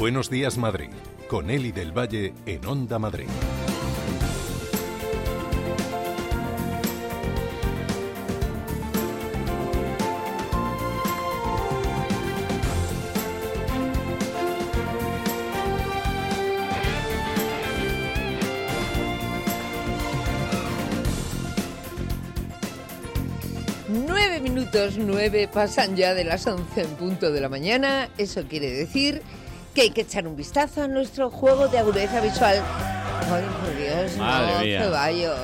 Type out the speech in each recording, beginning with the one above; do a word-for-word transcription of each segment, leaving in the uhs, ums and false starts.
Buenos días, Madrid, con Eli del Valle en Onda Madrid. Nueve minutos, nueve pasan ya de las once en punto de la mañana. Eso quiere decir que hay que echar un vistazo a nuestro juego de agudeza visual. Ay, por Dios, Madre no, mía. caballos.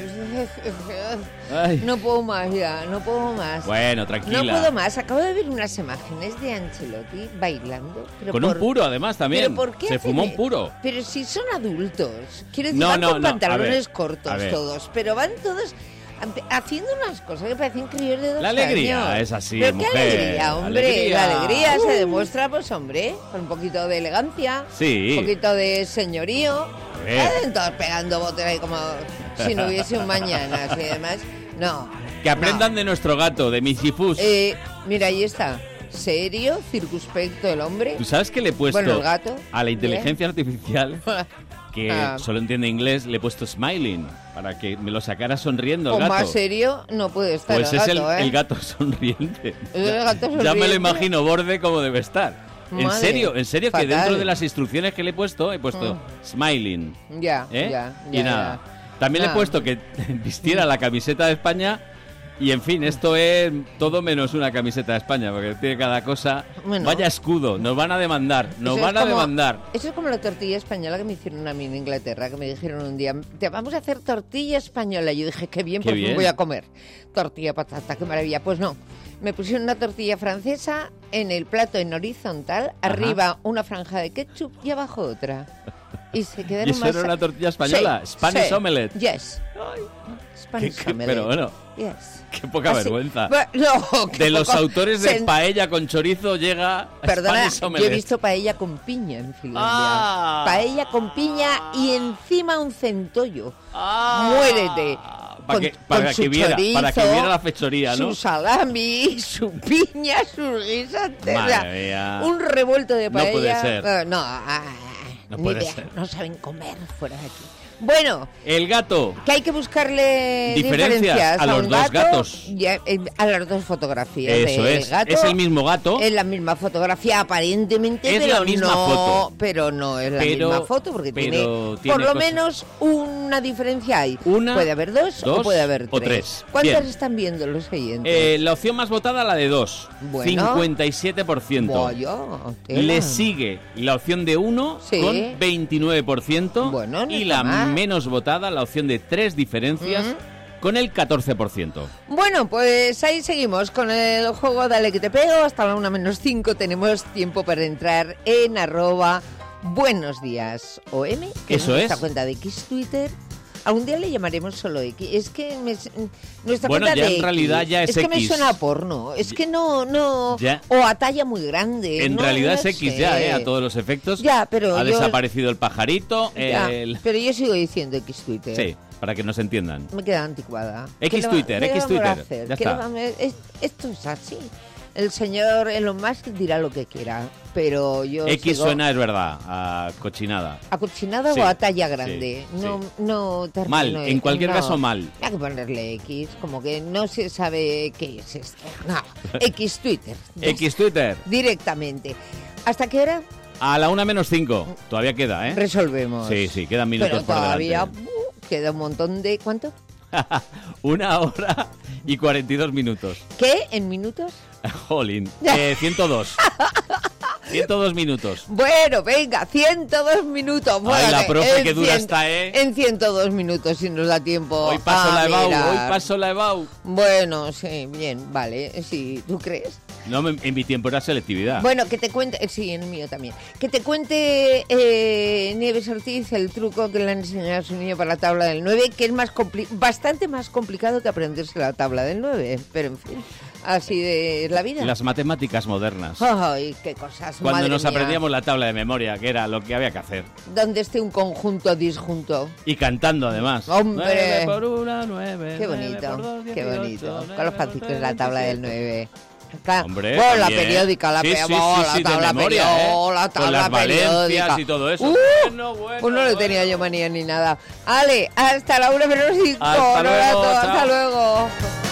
Ay. No puedo más ya, no puedo más. Bueno, tranquila. No puedo más. Acabo de ver unas imágenes de Ancelotti bailando. Pero Con por... un puro, además, también. ¿Pero por qué Se hacen fumó e- un puro. Pero si son adultos. Quiero decir, No, van no, con no, a pantalones ver, cortos a ver. todos. Pero van todos haciendo unas cosas que parecen críos de dos La alegría años. es así, ¿Pero mujer. qué alegría, hombre? Alegría. La alegría Uh. se demuestra, pues, hombre, con un poquito de elegancia. Sí. Un poquito de señorío. A ver. Salen todos pegando botes ahí como si no hubiese un mañana. Así, además, no. Que aprendan no. de nuestro gato, de Misifus. Eh, mira, ahí está. Serio, circunspecto el hombre. ¿Tú sabes que le he puesto Bueno, el gato. a la inteligencia artificial, que Ah. solo entiende inglés, le he puesto smiling, para que me lo sacara sonriendo O el gato? más serio no puede estar Pues el es gato, el, ¿eh? el gato sonriente. Es el gato Ya me sonriente. lo imagino borde como debe estar. En Madre, serio, en serio, fatal. que dentro de las instrucciones que le he puesto, he puesto smiling. Ya, ¿eh? ya, Y ya, nada. ya. También le Nada. he puesto que vistiera la camiseta de España. Y en fin, esto es todo menos una camiseta de España, porque tiene cada cosa. Bueno. Vaya escudo, nos van a demandar, nos Eso van es a como- demandar. Eso es como la tortilla española que me hicieron a mí en Inglaterra, que me dijeron un día, te vamos a hacer tortilla española. Yo dije, qué bien, Qué por fin bien. voy a comer. Tortilla patata, qué maravilla. Pues no, me pusieron una tortilla francesa en el plato en horizontal, arriba una franja de ketchup y abajo otra. Y se quedaron ¿Y eso más... era una tortilla española? Sí, Spanish sí, omelette. Yes. Qué- Spanish qué- omelette. pero bueno, Yes. qué poca Así- vergüenza. Bueno, no, qué De los poco- autores de se- paella con chorizo llega Perdona, Spanish yo he omelette. visto paella con piña en Finlandia. Ah. Paella con piña y encima un centollo. Ah. Muérete. Para Con- que, para con su que viera, para que chorizo, viera la fechoría, ¿no? Su salami, su piña, sus guisantes. Madre o sea, mía. un revuelto de No paella. puede ser. Eh, no, ah, No ni puede idea. ser. No saben comer fuera de aquí. Bueno, El gato. que hay que buscarle Diferencias diferencias a los un dos gato gatos. y a, eh, a las dos fotografías. Eso del es. gato. Es el mismo gato. Es la misma fotografía aparentemente, Es pero la misma no, foto. pero no es la Pero- misma foto porque pero tiene, tiene por lo cosas. menos una diferencia hay. Una, puede haber dos, dos o puede haber tres. o tres. ¿Cuántas Bien. están viendo los siguientes? Eh, la opción más votada, la de dos. Bueno. cincuenta y siete por ciento. Vaya, tela. Le sigue la opción de uno Sí. con veintinueve por ciento. Bueno, no y está la mal. menos votada, la opción de tres diferencias, con el catorce por ciento. Bueno, pues ahí seguimos con el juego Dale que te pego. Hasta la una menos cinco tenemos tiempo para entrar en arroba buenos días O M, que Eso es nuestra es. cuenta de X Twitter. Algún día le llamaremos solo X. Es que me, nuestra Bueno, cuenta ya de en X, realidad ya es que me X. suena a porno. Es que no, no. Ya. O a talla muy grande. En no, realidad no es X sé. ya, ¿eh? A todos los efectos. Ya, pero Ha yo- desaparecido el pajarito. Ya, el- pero yo sigo diciendo X Twitter. Sí, para que nos entiendan. Me queda anticuada. X ¿Qué le va- Twitter, qué le X vamos a Twitter. hacer? Ya ¿Qué le está. vamos a- es- Esto es así. El señor Elon Musk dirá lo que quiera, pero yo X sigo suena, es verdad, a cochinada. a cochinada Sí, o a talla grande. sí, no, sí. no termino Mal, de- en cualquier no. caso mal. Hay que ponerle X, como que no se sabe qué es esto. No, X Twitter. ya X está, Twitter, directamente. ¿Hasta qué hora a la una menos cinco. Todavía queda, ¿eh? resolvemos? Sí, sí, quedan minutos Pero por todavía delante. uh, queda un montón de... ¿Cuánto? Una hora y cuarenta y dos minutos. ¿Qué? ¿En minutos? Jolín. Eh, ciento dos. ciento dos minutos. Bueno, venga, ciento dos minutos. Ay, Bueno, la profe, en qué dura cien- está, ¿eh? En ciento dos minutos, si nos da tiempo. Hoy paso a la EBAU, mirar. hoy paso la EBAU. Bueno, sí, bien, vale, sí, ¿tú crees? No, me- en mi tiempo era selectividad. Bueno, que te cuente, eh, sí, en el mío también, que te cuente eh, Nieves Ortiz el truco que le han enseñado a su niño para la tabla del nueve, que es más compli- bastante más complicado que aprenderse la tabla del nueve, pero en fin, así de es la vida. Las matemáticas modernas. Ay, qué cosas, Cuando madre nos mía. aprendíamos la tabla de memoria, que era lo que había que hacer. Donde esté un conjunto disjunto. Y cantando, además. ¡Hombre! nueve por una, nueve. Qué nueve bonito, por dos, qué dieciocho, bonito. nueve Con los por patitos tres, la tabla del veintisiete. nueve. Acá. Hombre, bueno, la también. periódica, la, sí, pe- sí, oh, sí, la sí, de tabla memoria, periódica, ¿eh? la Con tabla las valencias periódica. y todo eso. Uh, bueno, bueno, pues no le bueno. tenía yo manía ni nada. Ale, hasta la una menos cinco. Hasta luego, Lorato, chao. hasta luego.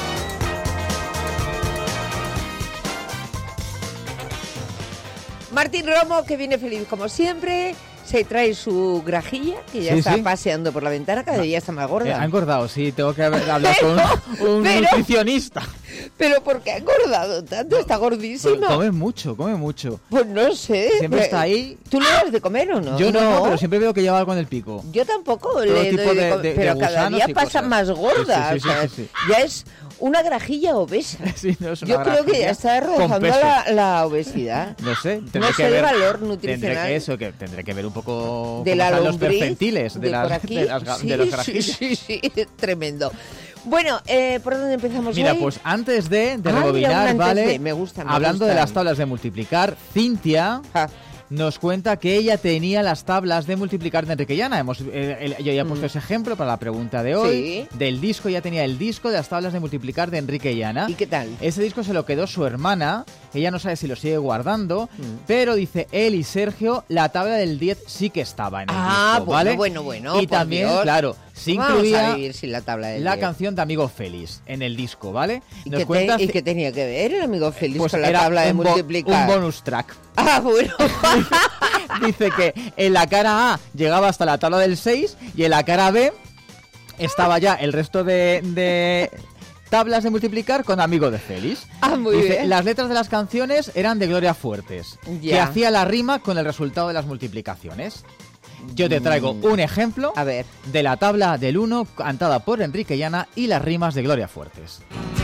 Martín Romo, que viene feliz como siempre, se trae su grajilla, que ya Sí, está sí. paseando por la ventana, cada día está más Eh, gorda. ha engordado, sí, tengo que haber- hablar con un, un pero- nutricionista. Pero ¿por qué ha engordado tanto? Está gordísimo. Come mucho, come mucho. Pues no sé. Siempre Pero- está ahí. ¿Tú le das de comer o no? Yo no, pero siempre veo que lleva algo en el pico. Yo tampoco Todo le tipo doy de, de- comer, de- de pero cada gusanos día y pasa cosas. más gorda. Sí, sí, sí, o sea, sí, sí. Ya es una grajilla obesa. Sí, no es una Yo creo que ya grajilla está con rozando peso. la, la obesidad. No sé, tendré No que sé de ver, valor Tendré nutricional. que eso, que tendré que ver un poco De cómo la están los lombriz, percentiles de, de las, por aquí. de, las, ga- sí, de los sí, grajillas. sí, sí, tremendo. Bueno, eh, ¿por dónde empezamos Mira, hoy? pues antes de, de Ah, mira, un rebobinar, antes ¿vale? de, me gusta, me Hablando de gusta. las tablas de multiplicar, Cintia Ja. nos cuenta que ella tenía las tablas de multiplicar de Enrique Llana. Hemos, eh, el- yo ya he puesto ese ejemplo para la pregunta de hoy. Sí. Del disco, ya tenía el disco de las tablas de multiplicar de Enrique Llana. ¿Y qué tal? Ese disco se lo quedó su hermana. Ella no sabe si lo sigue guardando, Mm. pero dice él y Sergio, la tabla del diez sí que estaba en el Ah, disco, bueno, ¿vale? bueno, bueno, Y por también, Dios. claro, se Vamos a incluía vivir sin la tabla del la diez. canción de Amigo Félix en el disco, ¿vale? ¿Y Nos qué, cuenta te- y Ce- qué tenía que ver el amigo Félix pues con la era tabla de un bo- multiplicar? un bonus track. Ah, bueno. Dice que en la cara A llegaba hasta la tabla del seis y en la cara B estaba ya el resto de, de tablas de multiplicar con Amigo de Félix. Ah, muy Dice, bien. las letras de las canciones eran de Gloria Fuertes, que Ya. hacía la rima con el resultado de las multiplicaciones. Yo te traigo un ejemplo A ver. de la tabla del uno cantada por Enrique Llana y las rimas de Gloria Fuertes.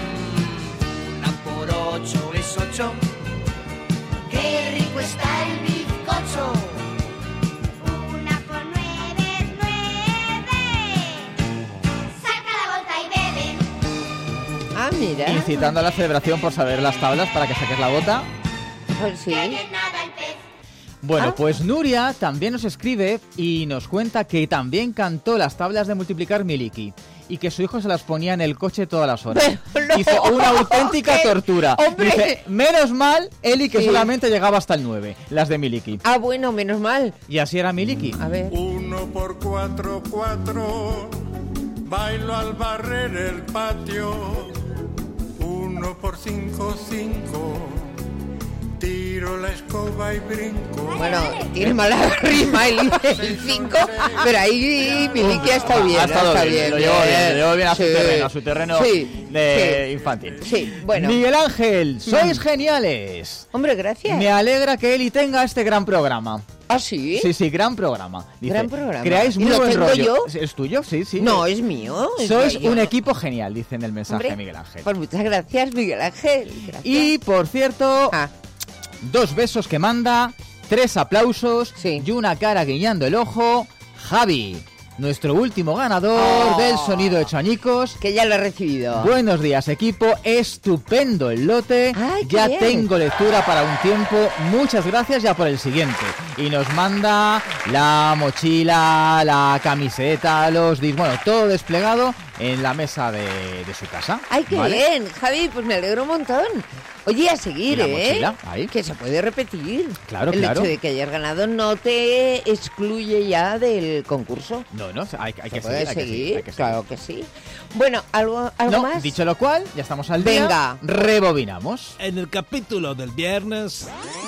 Una por ocho es ocho. Qué rico está el bizcocho. Una por nueve es nueve. Saca la bota y bebe. Ah, mira. Incitando a la celebración por saber las tablas para que saques la bota. Pues sí. Bien nada el pez. Bueno, Ah. pues Nuria también nos escribe y nos cuenta que también cantó las tablas de multiplicar Miliki y que su hijo se las ponía en el coche todas las horas. Pero no, Dice, una auténtica ¿qué? tortura. Hombre. Dice, menos mal, Eli, que Sí. solamente llegaba hasta el nueve, las de Miliki. Ah, bueno, menos mal. Y así era Miliki. A ver. Uno por cuatro, cuatro, bailo al barrer el patio. Uno por cinco, cinco, tiro la escoba y brinco. Bueno, tiene mala rima el cinco, pero ahí Miliki ha estado bien. Ha estado está bien, lo llevó bien, lo llevó bien a su Sí. terreno, a su terreno Sí, de sí. infantil. Sí, bueno. Miguel Ángel, sois Mm. geniales. Hombre, gracias. Me alegra que Eli tenga este gran programa. ¿Ah, sí? Sí, sí, gran programa. Dice, Gran programa. Creáis ¿Y muy lo buen tengo rollo. yo? ¿Es- ¿Es tuyo? Sí, sí. No, es mío. es Sois mío. un equipo genial, dice en el mensaje Hombre, Miguel Ángel. Pues muchas gracias, Miguel Ángel. Gracias. Y, por cierto, Ah, dos besos que manda, tres aplausos Sí. y una cara guiñando el ojo. Javi, nuestro último ganador Oh. del sonido hecho añicos. que ya lo he recibido. Buenos días, equipo. Estupendo el lote. Ay, qué ya bien. tengo lectura para un tiempo. Muchas gracias ya por el siguiente. Y nos manda la mochila, la camiseta, los discos, bueno, todo desplegado en la mesa de, de su casa. Ay, qué ¿vale? bien, Javi, pues me alegro un montón. Oye, a seguir, ¿Y la ¿eh? mochila? Ahí. Que se puede repetir. Claro, El claro. hecho de que hayas ganado no te excluye ya del concurso. No, no, hay, hay Se que puede seguir, hay que seguir, seguir, hay que claro que sí. Bueno, ¿algo, algo No, más? dicho lo cual, ya estamos al día. Venga. Rebobinamos. En el capítulo del viernes,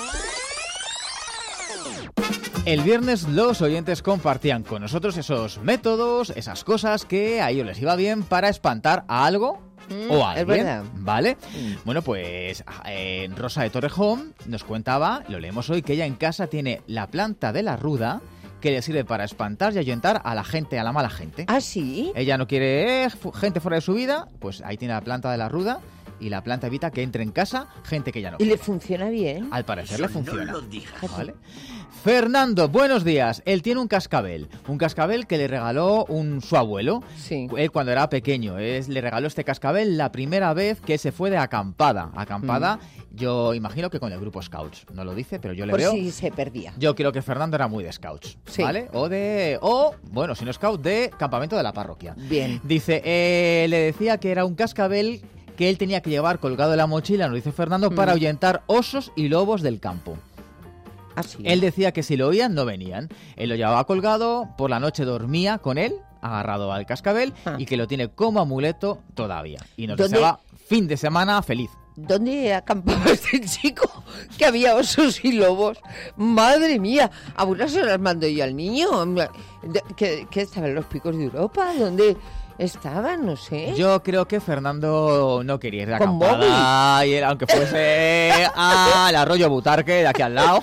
El viernes los oyentes compartían con nosotros esos métodos, esas cosas que a ellos les iba bien para espantar a algo Mm, o a es alguien, verdad. ¿vale? Mm. Bueno, pues eh, Rosa de Torrejón nos contaba, lo leemos hoy, que ella en casa tiene la planta de la ruda que le sirve para espantar y ahuyentar a la gente, a la mala gente. ¿Ah, sí? Ella no quiere eh, fu- gente fuera de su vida, pues ahí tiene la planta de la ruda y la planta evita que entre en casa gente que ya no ¿Y le quiere. funciona bien? Al parecer le Eso no funciona. lo digas. ¿Vale? Fernando, buenos días. Él tiene un cascabel. Un cascabel que le regaló un, su abuelo. Sí. Él cuando era pequeño. Es, le regaló este cascabel la primera vez que se fue de acampada. Acampada, yo imagino que con el grupo Scouts. No lo dice, pero yo le Por veo. si se perdía. Yo creo que Fernando era muy de Scouts. Sí. ¿Vale? O de. O, bueno, si no Scout, de campamento de la parroquia. Bien. Dice, eh, le decía que era un cascabel que él tenía que llevar colgado de la mochila, nos dice Fernando, para ahuyentar osos y lobos del campo. Ah, sí. Él decía que si lo oían, no venían. Él lo llevaba colgado, por la noche dormía con él, agarrado al cascabel, Ah. y que lo tiene como amuleto todavía. Y nos ¿Dónde? deseaba fin de semana feliz. ¿Dónde acampaba este chico? Que había osos y lobos. Madre mía, a buenas horas mando yo al niño. ¿Qué, qué estaban los picos de Europa? ¿Dónde estaban? No sé. Yo creo que Fernando no quería ir de Con acampada, y él, aunque fuese al arroyo Butarque, de aquí al lado.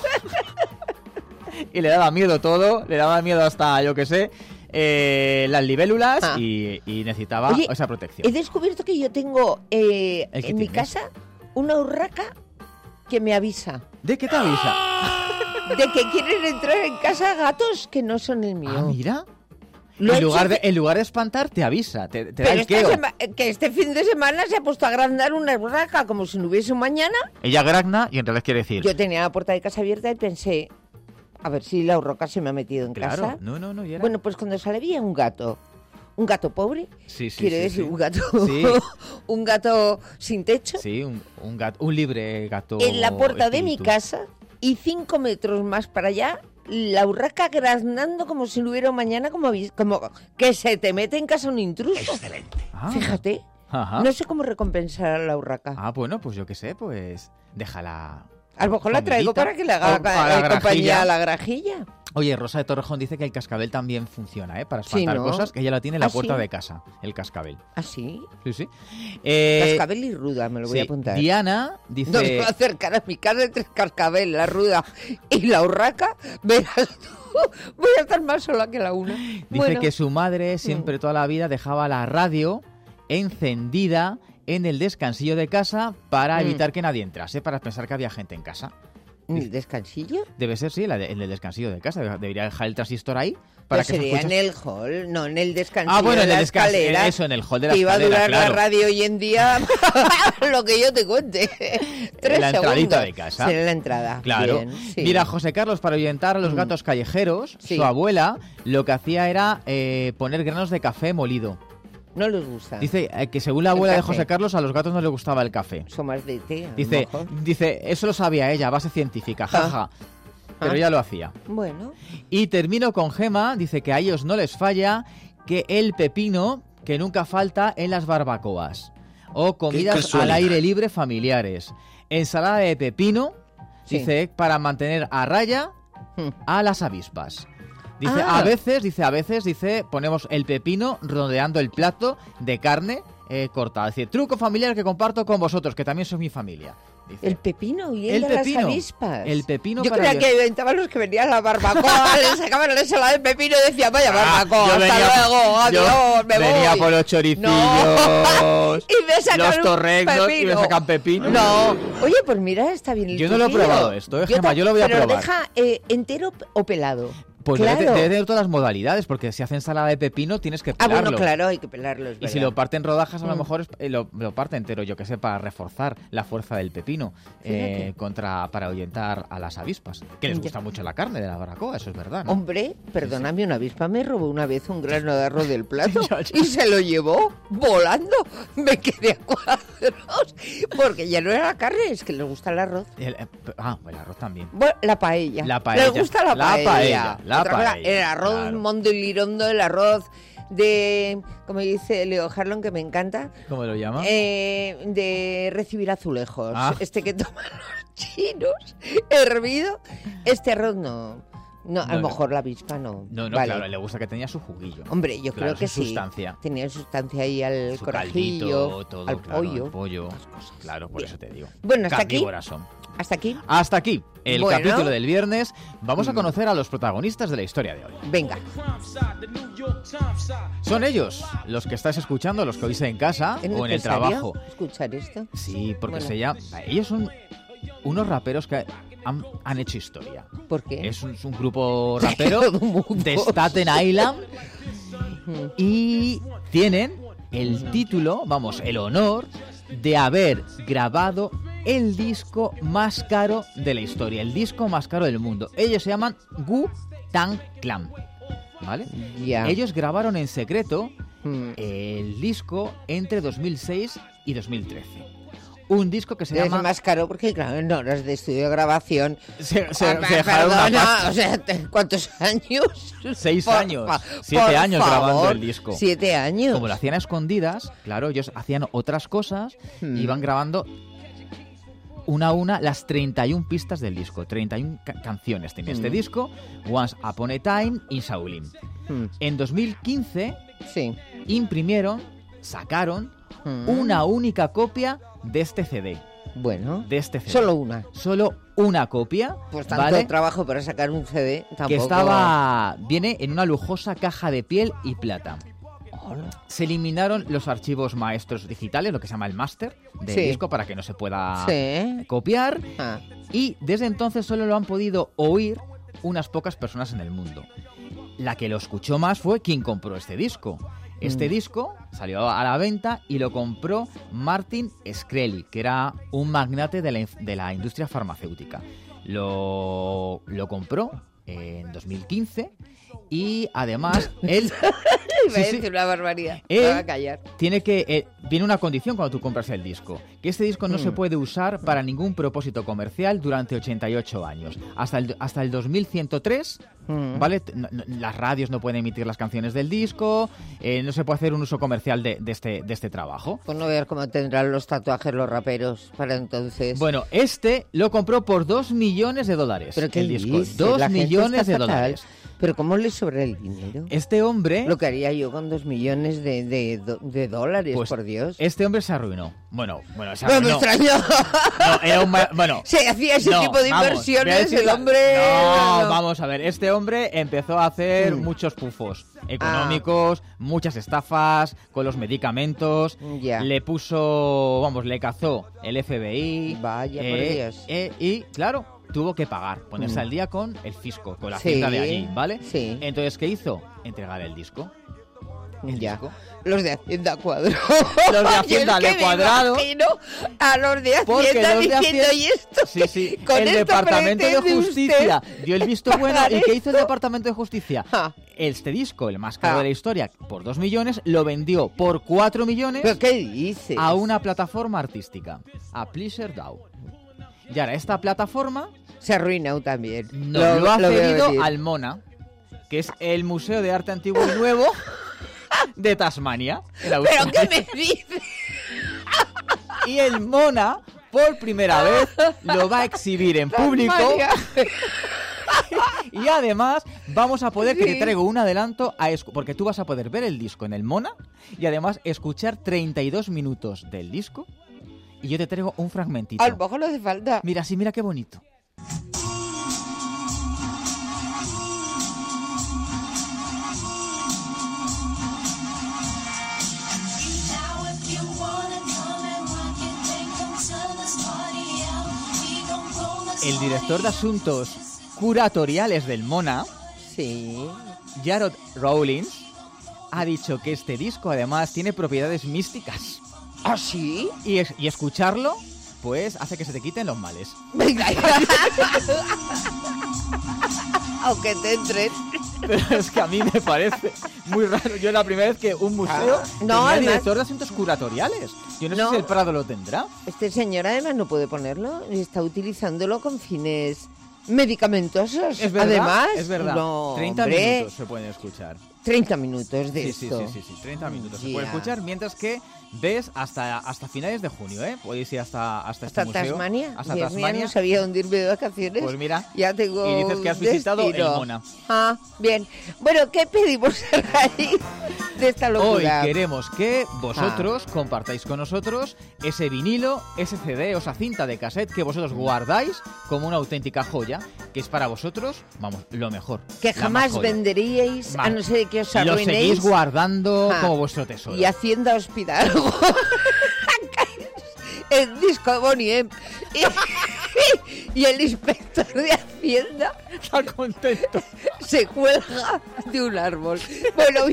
Y le daba miedo todo, le daba miedo hasta, yo qué sé, eh, las libélulas, Ah. y, y necesitaba Oye, esa protección. He descubierto que yo tengo eh, ¿El qué en mi tienes? casa una urraca que me avisa ¿De qué te avisa? de que quieren entrar en casa gatos que no son el mío. Ah, mira. Lo he En lugar, hecho- de, en lugar de espantar, te avisa, te, te da Pero el esta queo. sema- que este fin de semana se ha puesto a agrandar una urraca como si no hubiese un mañana. Ella gragna y entonces quiere decir... Yo tenía la puerta de casa abierta y pensé, a ver si la urraca se me ha metido en Claro, casa. no, no, no, y era... Bueno, pues cuando sale vi un gato, un gato pobre, Sí, sí, quiere sí, decir sí. un gato, Sí. un gato sin techo, Sí, un, un, gato, un libre gato en la puerta de mi espíritu. casa y cinco metros más para allá, la urraca graznando como si no hubiera un mañana, como, avis- como que se te mete en casa un intruso. Ah, Fíjate, Ajá. no sé cómo recompensar a la urraca. Ah, bueno, pues yo qué sé, pues déjala... A lo mejor la traigo comidita. para que le haga O- a la eh, compañía grajilla. a la grajilla. Oye, Rosa de Torrejón dice que el cascabel también funciona, ¿eh? Para espantar Sí, ¿no? cosas, que ella la tiene en la ¿Ah, puerta sí? de casa, el cascabel. Así, Sí, sí. Eh, cascabel y ruda, me lo voy sí, a apuntar. Diana No dice... me voy a acercar a mi casa entre el cascabel, la ruda y la urraca. Verás tú, voy a estar más sola que la una. Dice Bueno, que su madre siempre toda la vida dejaba la radio encendida en el descansillo de casa para Mm. evitar que nadie entrase, para pensar que había gente en casa. ¿en el descansillo? Debe ser, sí, la de- en el descansillo de casa. Debería dejar el transistor ahí para Pues que se sería escuche- en el hall, no en el descansillo Ah, bueno, de en el la descanso, escalera. eso, en el hall de la que iba a escalera, durar claro. la radio hoy en día lo que yo te cuente. Tres la entradita segundos. de casa. Será la entrada. Claro. Bien, sí. Mira, José Carlos, para ahuyentar a los Mm. gatos callejeros, Sí. su abuela lo que hacía era eh, poner granos de café molido. No les gusta. Dice eh, que según la El abuela de café. José Carlos, a los gatos no les gustaba el café. Son más de té. a lo Dice, mejor. dice, eso lo sabía ella, a base científica, jaja. Pero Ah. ella lo hacía. Bueno, Y termino con Gema, dice que a ellos no les falla que el pepino que nunca falta en las barbacoas. O comidas al casualidad. aire libre familiares. Ensalada de pepino, Sí. dice, para mantener a raya Hmm. a las avispas. Dice, Ah. a veces, dice, a veces, dice, ponemos el pepino rodeando el plato de carne eh, cortada. Dice, truco familiar que comparto con vosotros, que también sois mi familia. Dice, el pepino y el, El de pepino. las avispas. El pepino Yo para creía bien- que inventaban los que venían a la barbacoa, les sacaban la ensalada de pepino y decían, vaya barbacoa, yo hasta venía- luego, yo adiós, me venía voy. por los choricillos, No. Y me sacan los un torreznos, y me pepino. sacan pepino. No. Oye, pues mira, está bien el Yo no lo he pepino. probado esto, eh, Gemma, ta- yo lo voy a pero probar. deja eh, entero o pelado. Pues claro. debe, debe tener todas las modalidades, porque si hace ensalada de pepino tienes que Ah, pelarlo. bueno, claro, hay que pelarlo, es Y si verdad. lo parte en rodajas, a lo Mm. mejor es- eh, lo, lo parte entero, yo que sé, para reforzar la fuerza del pepino, eh, Fíjate. contra para ahuyentar a las avispas. Que les Ya. gusta mucho la carne de la barbacoa, eso es verdad, ¿no? Hombre, perdóname, una avispa me robó una vez un grano de arroz del plato Ya, ya. y se lo llevó volando. Me quedé a cuadros porque ya no era la carne, es que les gusta el arroz. El- eh, ah, el arroz también. Bueno, la paella. La paella. Les gusta la La paella. paella, la Otra cosa, paella, el arroz claro. mondolirondo, el arroz de, como dice Leo Harlon, que me encanta, ¿Cómo lo llama? eh, de recibir azulejos. Ah. Este que toman los chinos, hervido. Este arroz no. No, a No, lo no. mejor la avispa no. no, no, Vale. claro, le gusta que tenía su juguillo. Hombre, yo Claro, creo que su sí. sustancia. Tenía sustancia ahí al Su corajillo, caldito, todo, al claro, pollo. el pollo. Claro, por eso te digo. Bueno, hasta aquí. Carnívoras son. Hasta aquí. Hasta aquí el Bueno. capítulo del viernes. Vamos a conocer a los protagonistas de la historia de hoy. Venga. Son ellos los que estáis escuchando, los que oís en casa ¿Es o en el necesario trabajo. escuchar esto? Sí, porque Bueno. se llama. Ellos son unos raperos que han, han hecho historia. ¿Por qué? Es un, es un grupo rapero Todo mundo. de Staten Island y tienen el título, vamos, el honor de haber grabado el disco más caro de la historia, el disco más caro del mundo. Ellos se llaman Wu-Tang Clan, ¿vale? Ya. Ellos grabaron en secreto Mm. el disco entre dos mil seis y dos mil trece. Un disco que se Es llama... más caro porque, claro, en horas de estudio de grabación... Se, se, Ah, se dejaron una perdona, pasta. o sea, te- ¿cuántos años? Seis Por años, fa- siete por años grabando favor, el disco. Siete años. Como lo hacían a escondidas, claro, ellos hacían otras cosas, Hmm. iban grabando una a una las treinta y una pistas del disco. treinta y una ca- canciones tenía este Mm. disco, Once Upon a Time y Shaolin. Hmm, En dos mil quince Sí. imprimieron, sacaron Hmm. una única copia de este C D. Bueno, De este C D. solo una. Solo una copia, Pues tanto ¿vale? trabajo para sacar un C D tampoco... Que estaba... Viene en una lujosa caja de piel y plata. Hola. Se eliminaron los archivos maestros digitales, lo que se llama el máster del Sí. disco, para que no se pueda Sí. copiar. Ah, Y desde entonces solo lo han podido oír unas pocas personas en el mundo. La que lo escuchó más fue quien compró este disco. Este Mm. disco salió a la venta y lo compró Martin Shkreli, que era un magnate de la, inf- de la industria farmacéutica. Lo, lo compró en dos mil quince y además él... iba Sí, a sí. decir una barbaridad. Él- Me va a callar. Tiene que eh, viene una condición cuando tú compras el disco, que este disco no Mm. se puede usar para ningún propósito comercial durante ochenta y ocho años. Hasta el, hasta el dos mil ciento tres, Mm. ¿vale? T- no- no- las radios no pueden emitir las canciones del disco, eh, no se puede hacer un uso comercial de, de este, de este trabajo. Pues no veas cómo tendrán los tatuajes los raperos para entonces. Bueno, este lo compró por dos millones de dólares. ¿Pero qué el disco. dices? Dos La gente millones está de fatal. dólares. Pero ¿cómo le sobra el dinero? Este hombre... Lo que haría yo con dos millones de, de, do- de dólares, Pues, por Dios. Este hombre se arruinó. Bueno, bueno, se No me arruinó. extrañó. No, era un ma- bueno, Se hacía ese No, tipo de vamos, inversiones, voy a decir el la- hombre... No, vamos a ver. Este hombre empezó a hacer Mm. muchos pufos económicos, muchas estafas con los medicamentos. Ya. Le puso, vamos, le cazó el F B I. Vaya, por eh, Dios. eh, y, claro, tuvo que pagar, ponerse Mm. al día con el fisco, con la Sí, hacienda de allí, ¿vale? sí. Entonces, ¿qué hizo? Entregar el disco. El Ya. disco. Los de Hacienda Cuadro. Los de Hacienda Yo es de que Cuadrado. Me imagino a los de Porque Hacienda los de diciendo, Hacienda- ¿y esto? Sí, sí. Con el esto Departamento de pretende Justicia usted dio el visto bueno. pagar ¿Y qué hizo el esto? Departamento de Justicia? Ah. Este disco, el más caro Ah. de la historia, por dos millones, lo vendió por cuatro millones ¿Pero qué dices? a una plataforma artística, a Pleasure DAO. Y ahora esta plataforma Se ha arruinado también. nos lo, ha veo cedido venir. al MONA, que es el Museo de Arte Antiguo y Nuevo de Tasmania. en ¿Pero Australia. qué me dices? Y el MONA, por primera vez, lo va a exhibir en público. Tasmania. Y además vamos a poder, que te Sí. traigo un adelanto, a escu- porque tú vas a poder ver el disco en el MONA y además escuchar treinta y dos minutos del disco y yo te traigo un fragmentito. A lo mejor no hace falta. Mira, sí, mira qué bonito. El director de asuntos curatoriales del MONA, Sí. Jarrod Rawlins, ha dicho que este disco además tiene propiedades místicas. ¿Ah, sí? Y, es- y escucharlo, pues hace que se te quiten los males. Venga. Aunque te entren. Pero es que a mí me parece muy raro. Yo es la primera vez que un museo Ah, no, tenía además- director de asuntos curatoriales. Yo no, No. sé si el Prado lo tendrá. Este señor además no puede ponerlo. Está utilizándolo con fines medicamentosos. Es verdad. Además, es verdad. no, treinta hombre, minutos se pueden escuchar. treinta minutos de Sí, sí, esto. sí, sí, sí, treinta minutos se Ya. puede escuchar, mientras que ves hasta, hasta finales de junio, ¿eh? Podéis ir hasta, hasta, ¿Hasta este museo. Tasmania? Hasta Dios mío, Tasmania. no sabía dónde irme de vacaciones. Pues mira, ya tengo y dices que has un visitado el destino. MONA. Ah, bien. Bueno, ¿qué pedimos a raíz de esta Hoy locura? queremos que vosotros Ah. compartáis con nosotros ese vinilo, ese C D o esa cinta de cassette que vosotros guardáis como una auténtica joya, que es para vosotros, vamos, lo mejor. Que la más jamás joya. venderíais, Ma- a no ser que os Lo arruinéis. seguís guardando Ah. como vuestro tesoro. Y Hacienda os pida algo. El disco de Bonnie M. Y, y el inspector de Hacienda Está contento. se cuelga de un árbol. Bueno,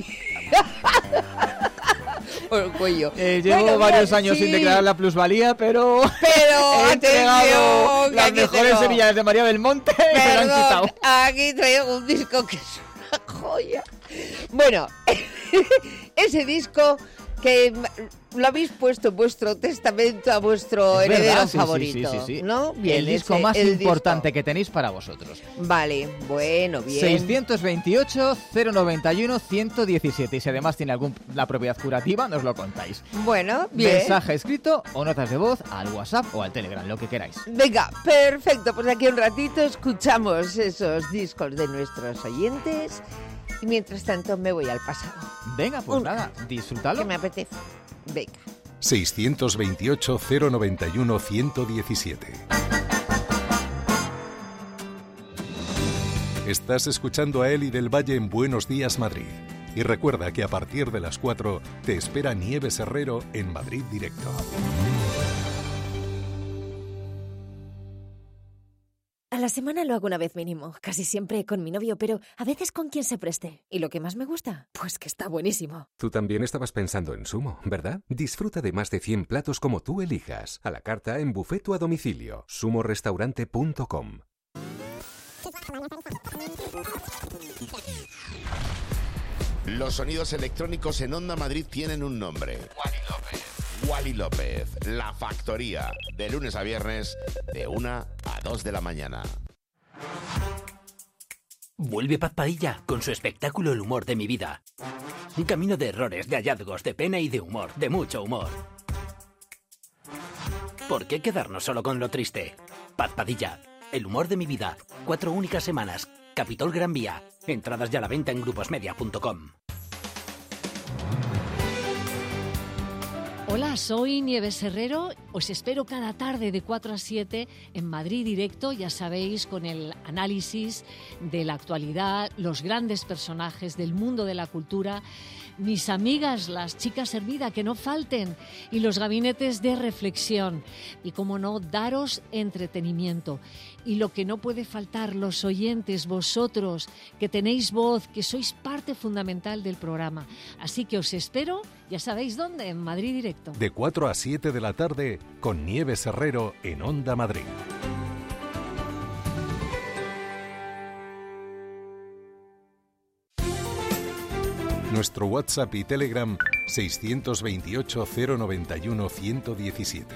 por el cuello. Eh, llevo Bueno, varios mira, años sin sí, declarar la plusvalía, pero Pero he entregado atención, que las aquí mejores tengo- semillas de María del Monte y me lo han Perdón, quitado. aquí traigo un disco que es una joya. Bueno, ese disco que lo habéis puesto en vuestro testamento a vuestro Es heredero verdad, sí, sí, favorito, sí, sí, sí. ¿no? Bien, el disco ese, más el importante disco. que tenéis para vosotros. Vale, bueno, bien. seiscientos veintiocho, cero noventa y uno, ciento diecisiete. Y si además tiene alguna propiedad curativa, nos lo contáis. Bueno, bien. Mensaje escrito o notas de voz al WhatsApp o al Telegram, lo que queráis. Venga, perfecto. Pues aquí un ratito escuchamos esos discos de nuestros oyentes y mientras tanto me voy al pasado. Venga, pues Un- nada, disfrútalo. Que me apetece. Venga. seiscientos veintiocho, cero noventa y uno, ciento diecisiete. Estás escuchando a Eli del Valle en Buenos Días Madrid. Y recuerda que a partir de las cuatro te espera Nieves Herrero en Madrid Directo. A la semana lo hago una vez mínimo, casi siempre con mi novio, pero a veces con quien se preste. ¿Y lo que más me gusta? Pues que está buenísimo. Tú también estabas pensando en Sumo, ¿verdad? Disfruta de más de cien platos como tú elijas. A la carta en buffet o a domicilio. sumo restaurante punto com. Los sonidos electrónicos en Onda Madrid tienen un nombre. Wally López. Wally López, La Factoría, de lunes a viernes, de una a dos de la mañana. Vuelve Paz Padilla con su espectáculo El humor de mi vida. Un camino de errores, de hallazgos, de pena y de humor, de mucho humor. ¿Por qué quedarnos solo con lo triste? Paz Padilla, El humor de mi vida. Cuatro únicas semanas. Capitol Gran Vía. Entradas ya a la venta en gruposmedia punto com. Hola, soy Nieves Herrero. Os espero cada tarde de cuatro a siete en Madrid Directo, ya sabéis, con el análisis de la actualidad, los grandes personajes del mundo de la cultura, mis amigas, las chicas Hermida, que no falten, y los gabinetes de reflexión. Y, como no, daros entretenimiento. Y lo que no puede faltar, los oyentes, vosotros, que tenéis voz, que sois parte fundamental del programa. Así que os espero, ya sabéis dónde, en Madrid Directo. De cuatro a siete de la tarde con Nieves Herrero en Onda Madrid. Nuestro WhatsApp y Telegram seiscientos veintiocho, cero noventa y uno, ciento diecisiete.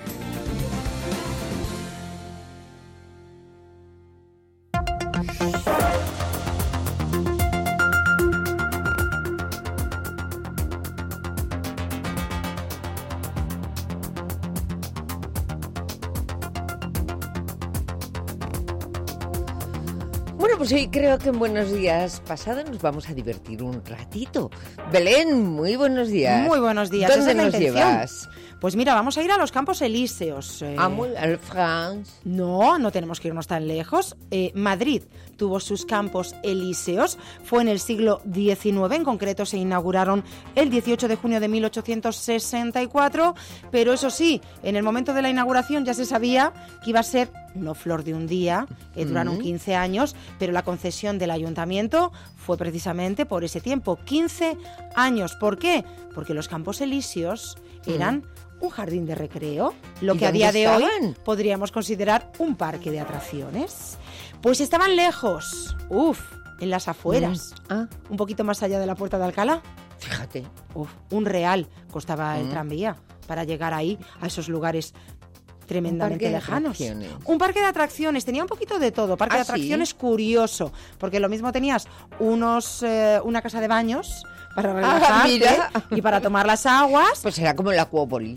Bueno, pues hoy creo que en Buenos Días Pasado nos vamos a divertir un ratito. Belén, muy buenos días. Muy buenos días. ¿Dónde esa es la nos intención. llevas? Pues mira, vamos a ir a los Campos Elíseos. eh. ¿A muy, al France? No, no tenemos que irnos tan lejos. Eh, Madrid tuvo sus Campos Elíseos. Fue en el siglo diecinueve, en concreto se inauguraron el dieciocho de junio de mil ochocientos sesenta y cuatro, pero eso sí, en el momento de la inauguración ya se sabía que iba a ser no flor de un día, eh, duraron Mm. quince años, pero la concesión del ayuntamiento fue precisamente por ese tiempo, quince años. ¿Por qué? Porque los Campos Elíseos eran un jardín de recreo, lo ¿Y que a dónde día de hoy estaban? podríamos considerar un parque de atracciones. Pues estaban lejos, uf, en las afueras, Mm. Ah, un poquito más allá de la Puerta de Alcalá. fíjate. Uf, un real costaba el Mm. tranvía para llegar ahí, a esos lugares tremendamente Un parque de lejanos. atracciones. Un parque de atracciones, tenía un poquito de todo. Parque ¿Ah, de atracciones sí? curioso, porque lo mismo tenías unos eh, una casa de baños para Ah, relajarte mira. y para tomar las aguas. Pues era como el Acuópolis.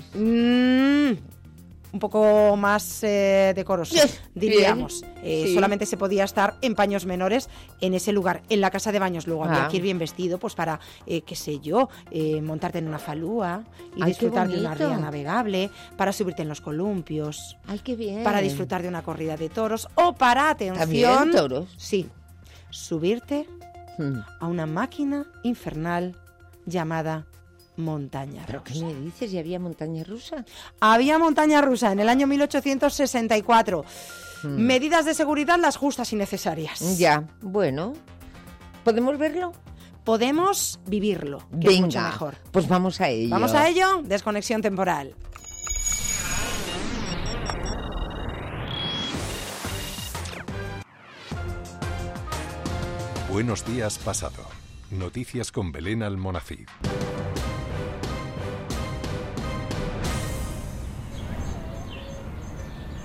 Mm, un poco más eh, decoroso, Yes, diríamos. bien, Eh, sí. Solamente se podía estar en paños menores en ese lugar, en la casa de baños. Luego había Ah. que ir bien vestido, pues para, eh, qué sé yo, eh, montarte en una falúa y Ay, qué disfrutar de una bonito. ría navegable, para subirte en los columpios, Ay, qué bien. para disfrutar de una corrida de toros o para, atención... ¿También toros? Sí, subirte Mm. a una máquina infernal llamada montaña ¿Pero rusa. qué me dices? ¿Y había montaña rusa? Había montaña rusa en el año mil ochocientos sesenta y cuatro. Mm. Medidas de seguridad las justas y necesarias. Ya, bueno. ¿Podemos verlo? Podemos vivirlo, que es mucho Venga, mejor. pues vamos a ello. Vamos a ello, desconexión temporal. Buenos Días Pasado. Noticias con Belén Almonacid.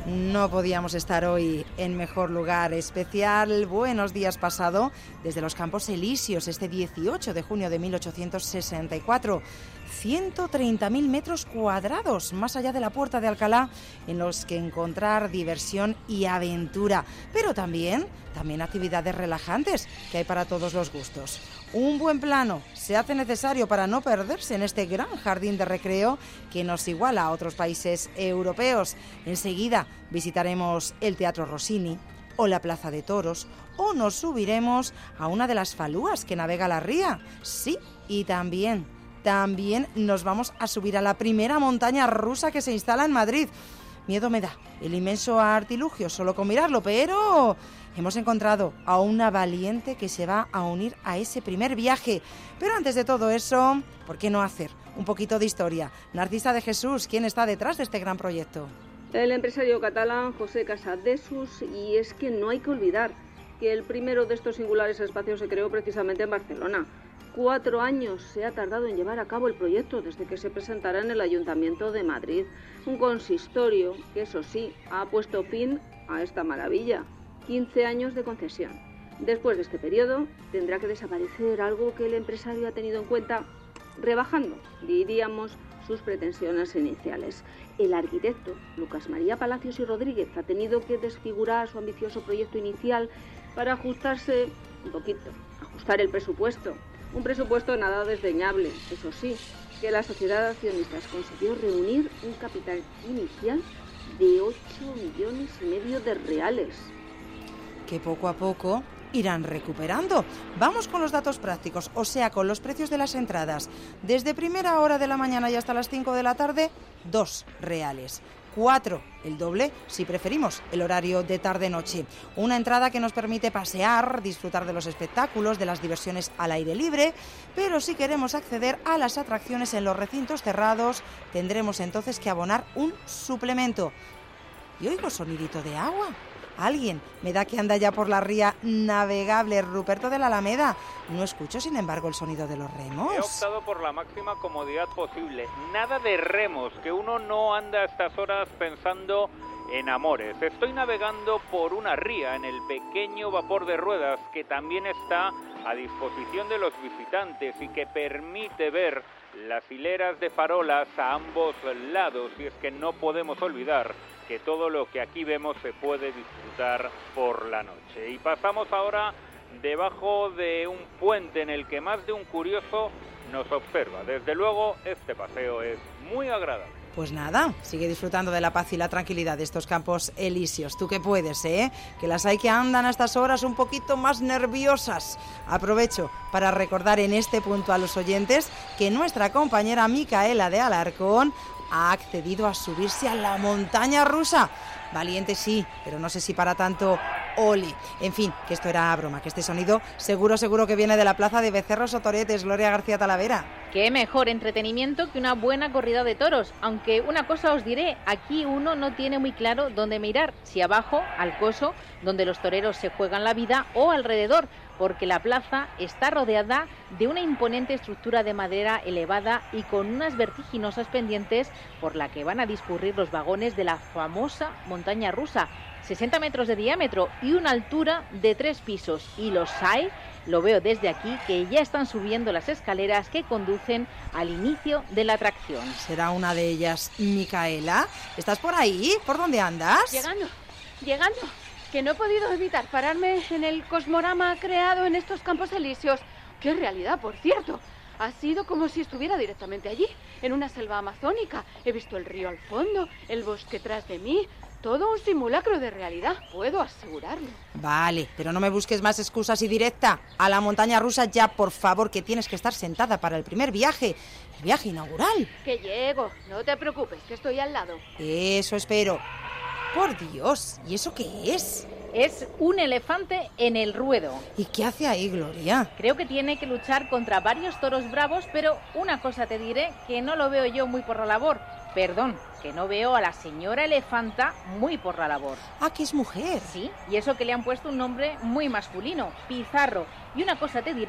No podíamos estar hoy en mejor lugar. Especial Buenos Días pasado desde los Campos Elíseos este dieciocho de junio de mil ochocientos sesenta y cuatro. ciento treinta mil metros cuadrados más allá de la Puerta de Alcalá en los que encontrar diversión y aventura, pero también, también actividades relajantes que hay para todos los gustos. Un buen plano se hace necesario para no perderse en este gran jardín de recreo que nos iguala a otros países europeos. Enseguida visitaremos el Teatro Rossini o la Plaza de Toros o nos subiremos a una de las falúas que navega la ría. Sí, y también, también nos vamos a subir a la primera montaña rusa que se instala en Madrid. Miedo me da el inmenso artilugio solo con mirarlo, pero hemos encontrado a una valiente que se va a unir a ese primer viaje. Pero antes de todo eso, ¿por qué no hacer un poquito de historia? Narcisa de Jesús, ¿quién está detrás de este gran proyecto? El empresario catalán José Casadesús, y es que no hay que olvidar que el primero de estos singulares espacios se creó precisamente en Barcelona. Cuatro años se ha tardado en llevar a cabo el proyecto desde que se presentara en el Ayuntamiento de Madrid. Un consistorio que, eso sí, ha puesto fin a esta maravilla. quince años de concesión. Después de este periodo, tendrá que desaparecer algo que el empresario ha tenido en cuenta, rebajando, diríamos, sus pretensiones iniciales. El arquitecto Lucas María Palacios y Rodríguez ha tenido que desfigurar su ambicioso proyecto inicial para ajustarse un poquito, ajustar el presupuesto. Un presupuesto nada desdeñable, eso sí, que la sociedad de accionistas consiguió reunir un capital inicial de ocho millones y medio de reales. Que poco a poco irán recuperando. Vamos con los datos prácticos, o sea, con los precios de las entradas. Desde primera hora de la mañana y hasta las cinco de la tarde, dos reales. Cuatro, el doble, si preferimos, el horario de tarde-noche. Una entrada que nos permite pasear, disfrutar de los espectáculos, de las diversiones al aire libre, pero si queremos acceder a las atracciones en los recintos cerrados, tendremos entonces que abonar un suplemento. Y oigo sonidito de agua. Alguien me da que anda ya por la ría navegable. Ruperto de la Alameda. No escucho, sin embargo, el sonido de los remos. He optado por la máxima comodidad posible. Nada de remos, que uno no anda a estas horas pensando en amores. Estoy navegando por una ría en el pequeño vapor de ruedas que también está a disposición de los visitantes y que permite ver las hileras de farolas a ambos lados. Y es que no podemos olvidar que todo lo que aquí vemos se puede disfrutar por la noche. Y pasamos ahora debajo de un puente en el que más de un curioso nos observa. Desde luego, este paseo es muy agradable. Pues nada, sigue disfrutando de la paz y la tranquilidad de estos Campos Elíseos. Tú que puedes, ¿eh? Que las hay que andan a estas horas un poquito más nerviosas. Aprovecho para recordar en este punto a los oyentes que nuestra compañera Micaela de Alarcón ha accedido a subirse a la montaña rusa. Valiente sí, pero no sé si para tanto Oli. En fin, que esto era broma, que este sonido seguro, seguro que viene de la plaza de Becerros o Toretes. Gloria García Talavera. Qué mejor entretenimiento que una buena corrida de toros. Aunque una cosa os diré, aquí uno no tiene muy claro dónde mirar. Si abajo, al coso, donde los toreros se juegan la vida, o alrededor, porque la plaza está rodeada de una imponente estructura de madera elevada y con unas vertiginosas pendientes por la que van a discurrir los vagones de la famosa montaña rusa. sesenta metros de diámetro y una altura de tres pisos. Y los hay, lo veo desde aquí, que ya están subiendo las escaleras que conducen al inicio de la atracción. ¿Será una de ellas Micaela? ¿Estás por ahí? ¿Por dónde andas? Llegando, llegando. Que no he podido evitar pararme en el cosmorama creado en estos Campos Elíseos. ¡Qué realidad, por cierto! Ha sido como si estuviera directamente allí, en una selva amazónica. He visto el río al fondo, el bosque tras de mí. Todo un simulacro de realidad, puedo asegurarlo. Vale, pero no me busques más excusas y directa. A la montaña rusa ya, por favor, que tienes que estar sentada para el primer viaje. El viaje inaugural. Que llego, no te preocupes, que estoy al lado. Eso espero. Por Dios, ¿y eso qué es? Es un elefante en el ruedo. ¿Y qué hace ahí, Gloria? Creo que tiene que luchar contra varios toros bravos, pero una cosa te diré, que no lo veo yo muy por la labor. Perdón, que no veo a la señora elefanta muy por la labor. Ah, que es mujer. Sí, y eso que le han puesto un nombre muy masculino, Pizarro. Y una cosa te diré,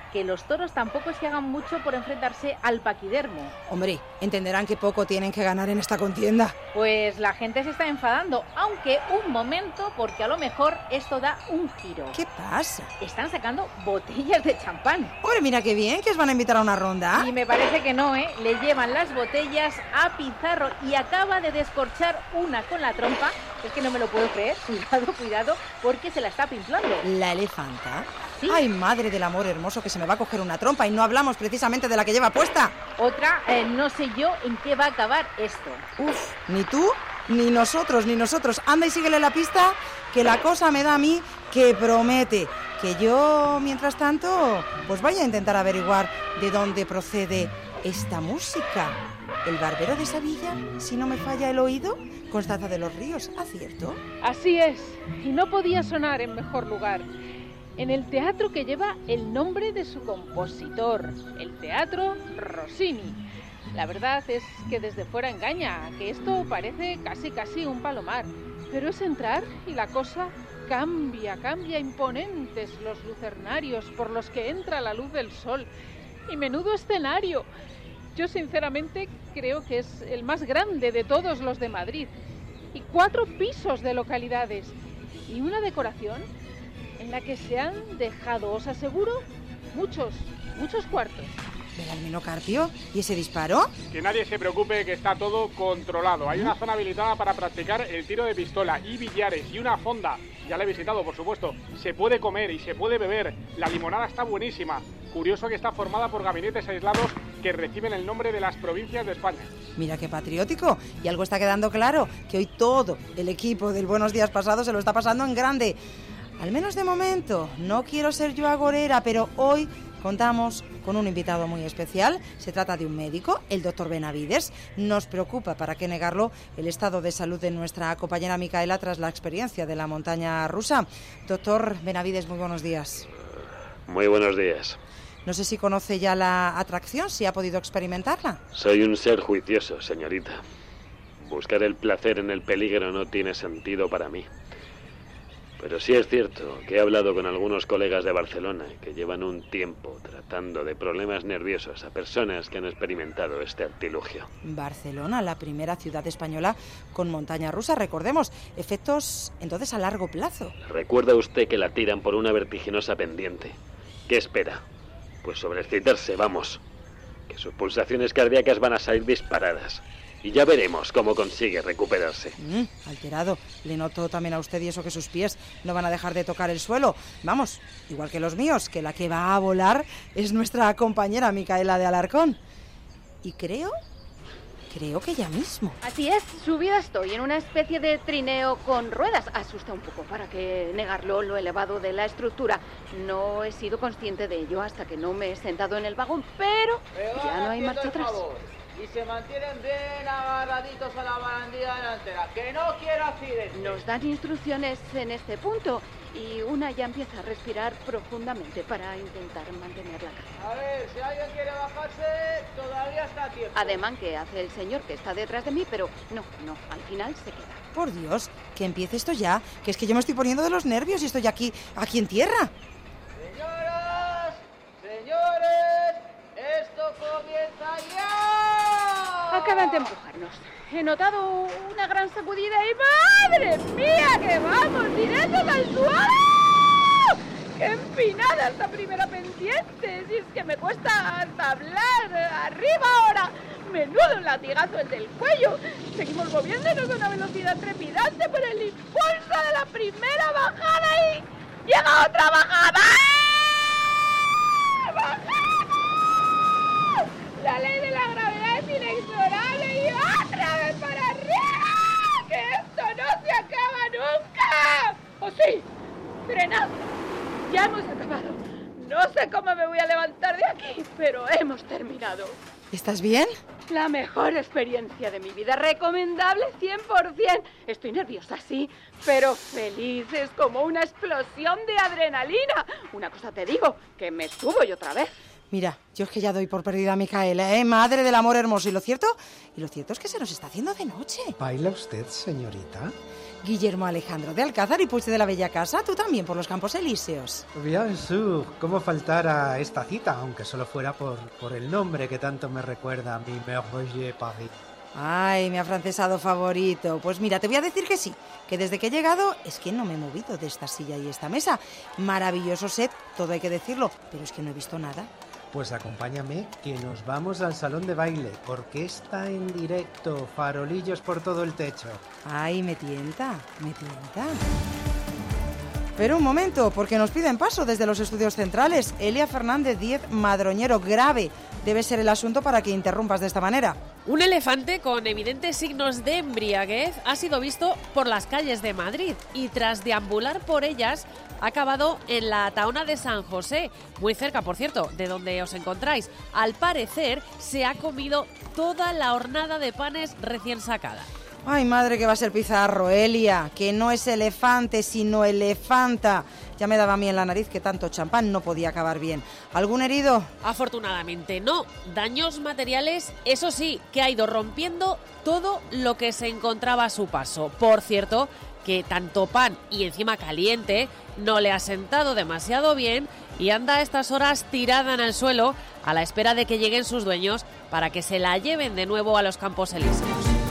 que los toros tampoco es que hagan mucho por enfrentarse al paquidermo. Hombre, entenderán que poco tienen que ganar en esta contienda. Pues la gente se está enfadando, aunque un momento, porque a lo mejor esto da un giro. ¿Qué pasa? Están sacando botellas de champán. Hombre, mira qué bien, que os van a invitar a una ronda. Y me parece que no, ¿eh? Le llevan las botellas a Pizarro y acaba de descorchar una con la trompa. Es que no me lo puedo creer. Cuidado, cuidado, porque se la está pinflando. ¿La elefanta? ¿Sí? Ay, madre del amor hermoso, que se me va a coger una trompa y no hablamos precisamente de la que lleva puesta. Otra, eh, no sé yo en qué va a acabar esto. Uf, ni tú, ni nosotros, ni nosotros. Anda y síguele la pista, que la cosa me da a mí que promete. Que yo, mientras tanto, pues vaya a intentar averiguar de dónde procede esta música. ¿El barbero de Sevilla, si no me falla el oído? Constanza de los Ríos, ¿acierto? Así es, y no podía sonar en mejor lugar. En el teatro que lleva el nombre de su compositor, el Teatro Rossini. La verdad es que desde fuera engaña, que esto parece casi casi un palomar. Pero es entrar y la cosa cambia, cambia, imponentes los lucernarios por los que entra la luz del sol. Y menudo escenario. Yo sinceramente creo que es el más grande de todos los de Madrid. Y cuatro pisos de localidades. Y una decoración en la que se han dejado, os aseguro, muchos, muchos cuartos. ¿Belarmino Carpio? ¿Y ese disparo? Que nadie se preocupe, que está todo controlado. Hay una zona habilitada para practicar el tiro de pistola y billares y una fonda. Ya la he visitado, por supuesto. Se puede comer y se puede beber. La limonada está buenísima. Curioso que está formada por gabinetes aislados que reciben el nombre de las provincias de España. Mira qué patriótico. Y algo está quedando claro, que hoy todo el equipo del Buenos Días Pasado se lo está pasando en grande. Al menos de momento. No quiero ser yo agorera, pero hoy contamos con un invitado muy especial. Se trata de un médico, el doctor Benavides. Nos preocupa, para qué negarlo, el estado de salud de nuestra compañera Micaela tras la experiencia de la montaña rusa. Doctor Benavides, muy buenos días. Muy buenos días. No sé si conoce ya la atracción, si ha podido experimentarla. Soy un ser juicioso, señorita. Buscar el placer en el peligro no tiene sentido para mí. Pero sí es cierto que he hablado con algunos colegas de Barcelona que llevan un tiempo tratando de problemas nerviosos a personas que han experimentado este artilugio. Barcelona, la primera ciudad española con montaña rusa, recordemos. Efectos entonces a largo plazo. ¿Recuerda usted que la tiran por una vertiginosa pendiente? ¿Qué espera? Pues sobreexcitarse, vamos. Que sus pulsaciones cardíacas van a salir disparadas. Y ya veremos cómo consigue recuperarse. Mm, alterado. Le noto también a usted y eso que sus pies no van a dejar de tocar el suelo. Vamos, igual que los míos, que la que va a volar es nuestra compañera Micaela de Alarcón. Y creo, creo que ya mismo. Así es, subida estoy en una especie de trineo con ruedas. Asusta un poco, para qué negarlo, lo elevado de la estructura. No he sido consciente de ello hasta que no me he sentado en el vagón, pero ya no hay marcha atrás. Y se mantienen bien agarraditos a la barandilla delantera, que no quiero accidentes. Nos dan instrucciones en este punto y una ya empieza a respirar profundamente para intentar mantener la calma. A ver, si alguien quiere bajarse, todavía está a tiempo. Ademán que hace el señor que está detrás de mí, pero no, no, al final se queda. Por Dios, que empiece esto ya, que es que yo me estoy poniendo de los nervios y estoy aquí, aquí en tierra. Señoras, señores, esto comienza ya. Acaban de empujarnos. He notado una gran sacudida y ¡madre mía! ¡Que vamos directos al suelo! ¡Qué empinada esta primera pendiente! Si es que me cuesta hasta hablar. ¡Arriba ahora! ¡Menudo latigazo el del cuello! Seguimos moviéndonos a una velocidad trepidante por el impulso de la primera bajada y... ¡llega otra bajada! ¡Bajada! La ley de la gravedad es inexorable y otra vez para arriba. ¡Que esto no se acaba nunca! ¡Oh sí! ¡Frenad! Ya hemos acabado. No sé cómo me voy a levantar de aquí, pero hemos terminado. ¿Estás bien? La mejor experiencia de mi vida, recomendable cien por ciento. Estoy nerviosa, sí, pero feliz. Es como una explosión de adrenalina. Una cosa te digo, que me subo yo otra vez. Mira, yo es que ya doy por perdida a Micaela, ¿eh? Madre del amor hermoso. Y lo cierto, y lo cierto es que se nos está haciendo de noche. ¿Baila usted, señorita? Guillermo Alejandro de Alcázar y Puig de la Bella Casa, tú también por los Campos Elíseos. Bien sûr, cómo faltar a esta cita, aunque solo fuera por, por el nombre que tanto me recuerda a mi Merveilleux Paris. Ay, mi afrancesado favorito. Pues mira, te voy a decir que sí, que desde que he llegado es que no me he movido de esta silla y esta mesa. Maravilloso set, todo hay que decirlo, pero es que no he visto nada. Pues acompáñame, que nos vamos al salón de baile, orquesta en directo, farolillos por todo el techo. Ay, me tienta, me tienta. Pero un momento, porque nos piden paso desde los estudios centrales. Elia Fernández Díez Madroñero, grave debe ser el asunto para que interrumpas de esta manera. Un elefante con evidentes signos de embriaguez ha sido visto por las calles de Madrid y tras deambular por ellas ha acabado en la Taona de San José, muy cerca, por cierto, de donde os encontráis. Al parecer, se ha comido toda la hornada de panes recién sacada. Ay, madre, que va a ser Pizarro, Elia, que no es elefante, sino elefanta. Ya me daba a mí en la nariz que tanto champán no podía acabar bien. ¿Algún herido? Afortunadamente no. Daños materiales, eso sí, que ha ido rompiendo todo lo que se encontraba a su paso. Por cierto, que tanto pan y encima caliente no le ha sentado demasiado bien y anda a estas horas tirada en el suelo a la espera de que lleguen sus dueños para que se la lleven de nuevo a los Campos Elíseos.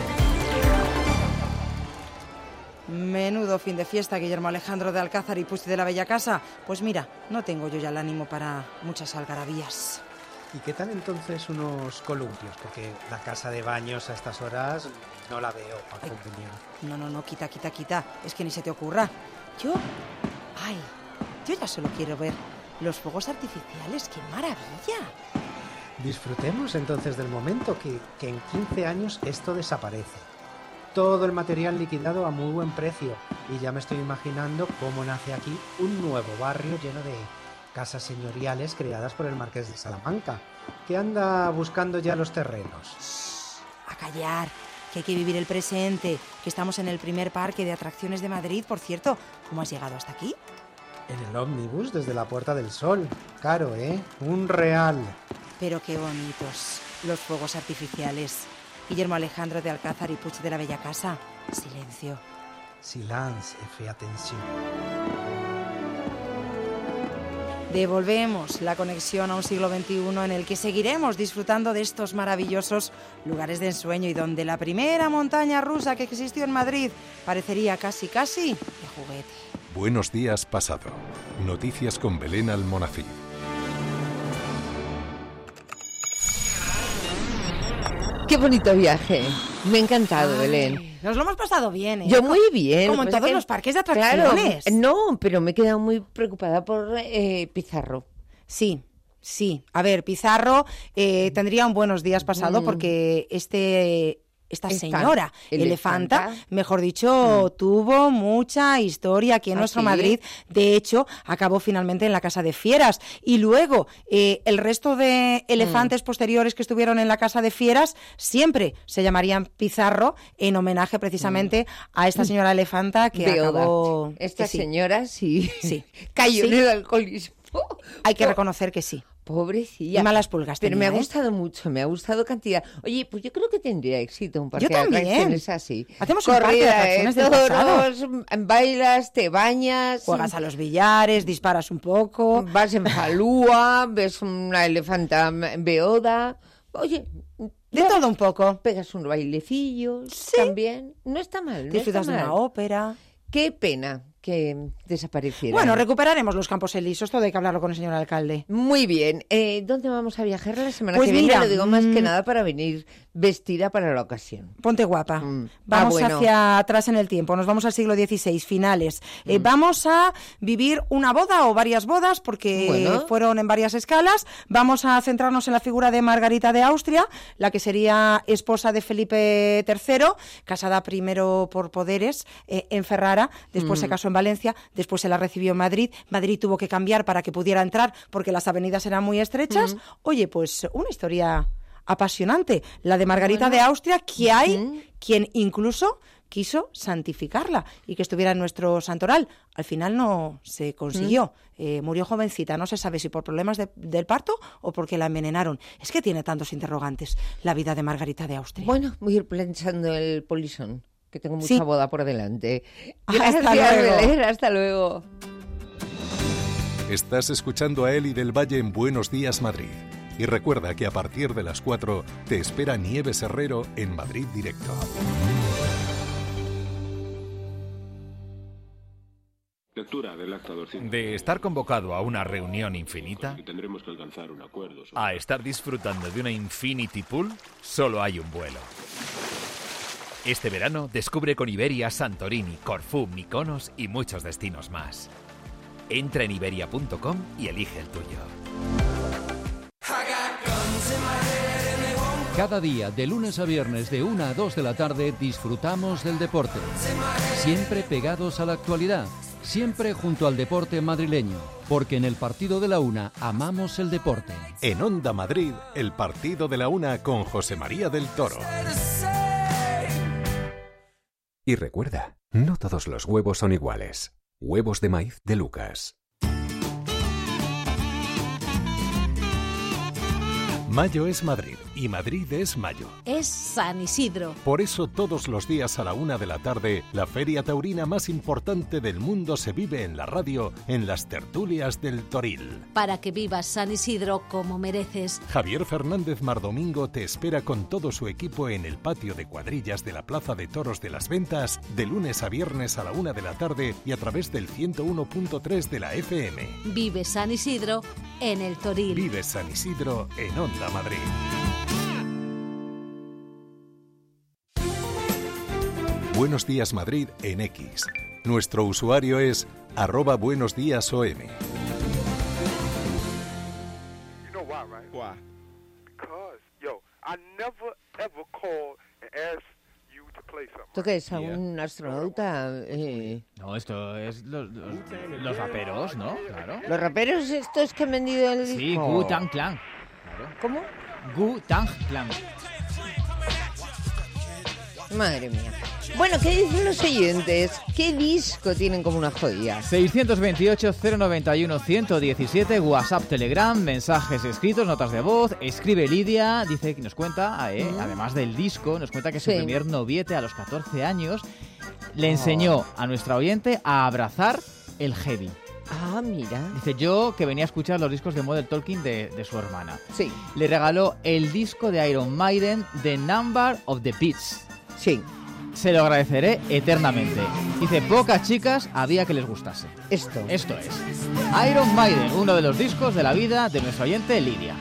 Menudo fin de fiesta, Guillermo Alejandro de Alcázar y Puig de la Bella Casa. Pues mira, no tengo yo ya el ánimo para muchas algarabías. ¿Y qué tal entonces unos columpios? Porque la casa de baños a estas horas no la veo, Paco. No, no, no, quita, quita, quita. Es que ni se te ocurra. Yo, ay, yo ya solo quiero ver los fuegos artificiales. ¡Qué maravilla! Disfrutemos entonces del momento, que, que en quince años esto desaparece. Todo el material liquidado a muy buen precio. Y ya me estoy imaginando cómo nace aquí un nuevo barrio lleno de casas señoriales creadas por el Marqués de Salamanca, que anda buscando ya los terrenos. Shh, a callar, que hay que vivir el presente, que estamos en el primer parque de atracciones de Madrid. Por cierto, ¿cómo has llegado hasta aquí? En el ómnibus desde la Puerta del Sol. Caro, ¿eh? Un real. Pero qué bonitos los fuegos artificiales. Guillermo Alejandro de Alcázar y Puig de la Bella Casa. Silencio. Silence et fais attention. Devolvemos la conexión a un siglo veintiuno en el que seguiremos disfrutando de estos maravillosos lugares de ensueño y donde la primera montaña rusa que existió en Madrid parecería casi, casi de juguete. Buenos días, pasado. Noticias con Belén Almonacid. Qué bonito viaje. Me ha encantado, Ay, Belén. Nos lo hemos pasado bien, ¿eh? Yo muy bien. Como en todos que... los parques de atracciones. Claro, no, pero me he quedado muy preocupada por eh, Pizarro. Sí, sí. A ver, Pizarro eh, tendría un buenos días pasado mm. porque este... Esta señora elefanta, elefanta, mejor dicho, mm. tuvo mucha historia aquí en ¿Ah, nuestro sí? Madrid. De hecho, acabó finalmente en la Casa de Fieras. Y luego, eh, el resto de elefantes mm. posteriores que estuvieron en la Casa de Fieras siempre se llamarían Pizarro, en homenaje precisamente mm. a esta señora elefanta que Beoda. acabó... Esta sí. señora sí, sí. cayó sí. en el alcoholismo. Hay que reconocer que sí. Pobrecilla. Y malas pulgas Pero tenía, me ha ¿eh? gustado mucho, me ha gustado cantidad. Oye, pues yo creo que tendría éxito un parque yo de también. atracciones así. Hacemos un parque de atracciones de del toros, pasado. bailas, te bañas. Juegas a los billares, disparas un poco. Vas en falúa, ves una elefanta beoda. Oye... De todo un poco. Pegas un bailecillo ¿Sí? también. No está mal, no Disfrutas está mal. de una ópera. Qué pena que desapareciera. Bueno, recuperaremos los Campos Elíseos, todo hay que hablarlo con el señor alcalde. Muy bien. Eh, ¿Dónde vamos a viajar la semana pues que viene? Mira, Lo digo más mmm, que nada para venir vestida para la ocasión. Ponte guapa. Mm. Vamos ah, bueno. hacia atrás en el tiempo, nos vamos al siglo dieciséis, finales. Mm. Eh, vamos a vivir una boda o varias bodas, porque bueno. fueron en varias escalas. Vamos a centrarnos en la figura de Margarita de Austria, la que sería esposa de Felipe tercero, casada primero por poderes eh, en Ferrara, después mm. se casó en Valencia, después se la recibió en Madrid. Madrid tuvo que cambiar para que pudiera entrar porque las avenidas eran muy estrechas. Mm. Oye, pues una historia apasionante, la de Margarita bueno. de Austria, que hay uh-huh. quien incluso quiso santificarla y que estuviera en nuestro santoral. Al final no se consiguió. Mm. Eh, murió jovencita, no se sabe si por problemas de, del parto o porque la envenenaron. Es que tiene tantos interrogantes la vida de Margarita de Austria. Bueno, voy a ir planchando el polisón, que tengo mucha sí. boda por delante. Gracias, hasta luego. Belén, hasta luego. Estás escuchando a Eli del Valle en Buenos Días Madrid. Y recuerda que a partir de las cuatro te espera Nieves Herrero en Madrid Directo. Lectura del acta doscientos. De estar convocado a una reunión infinita Tendremos que alcanzar un acuerdo sobre... a estar disfrutando de una Infinity Pool, solo hay un vuelo. Este verano descubre con Iberia Santorini, Corfú, Mykonos y muchos destinos más. Entra en iberia punto com y elige el tuyo. Cada día, de lunes a viernes, de una a dos de la tarde, disfrutamos del deporte. Siempre pegados a la actualidad, siempre junto al deporte madrileño, porque en el Partido de la Una amamos el deporte. En Onda Madrid, el Partido de la Una con José María del Toro. Y recuerda, no todos los huevos son iguales. Huevos de maíz de Lucas. Mayo es Madrid y Madrid es mayo. Es San Isidro. Por eso todos los días a la una de la tarde, la feria taurina más importante del mundo se vive en la radio, en las tertulias del Toril. Para que vivas San Isidro como mereces. Javier Fernández Mardomingo te espera con todo su equipo en el patio de cuadrillas de la Plaza de Toros de las Ventas, de lunes a viernes a la una de la tarde y a través del ciento uno punto tres de la F M. Vive San Isidro en el Toril. Vive San Isidro en Onda Madrid. Buenos Días Madrid en X. Nuestro usuario es arroba buenos días O M. You know why, right? Why? Because, yo, I never ever called and asked you to play something. ¿Esto qué es? ¿A un astronauta? Eh... No, esto es los, los, los raperos, ¿no? Claro. ¿Los raperos estos que han vendido el disco? Sí, Wu-Tang Clan. Claro. ¿Cómo? Wu-Tang Clan. Madre mía. Bueno, ¿qué dicen los oyentes? ¿Qué disco tienen como una joya? seiscientos veintiocho, cero noventa y uno, ciento diecisiete, WhatsApp, Telegram, mensajes escritos, notas de voz. Escribe Lidia, dice que nos cuenta, eh, mm. además del disco, nos cuenta que su sí. primer noviete a los catorce años le enseñó oh. a nuestra oyente a abrazar el heavy. Ah, mira. Dice, yo que venía a escuchar los discos de Model Talking de, de su hermana. Sí. Le regaló el disco de Iron Maiden, The Number of the Beats. Sí. Se lo agradeceré eternamente. Dice, pocas chicas había que les gustase. Esto. Esto es Iron Maiden, uno de los discos de la vida de nuestra oyente Lidia.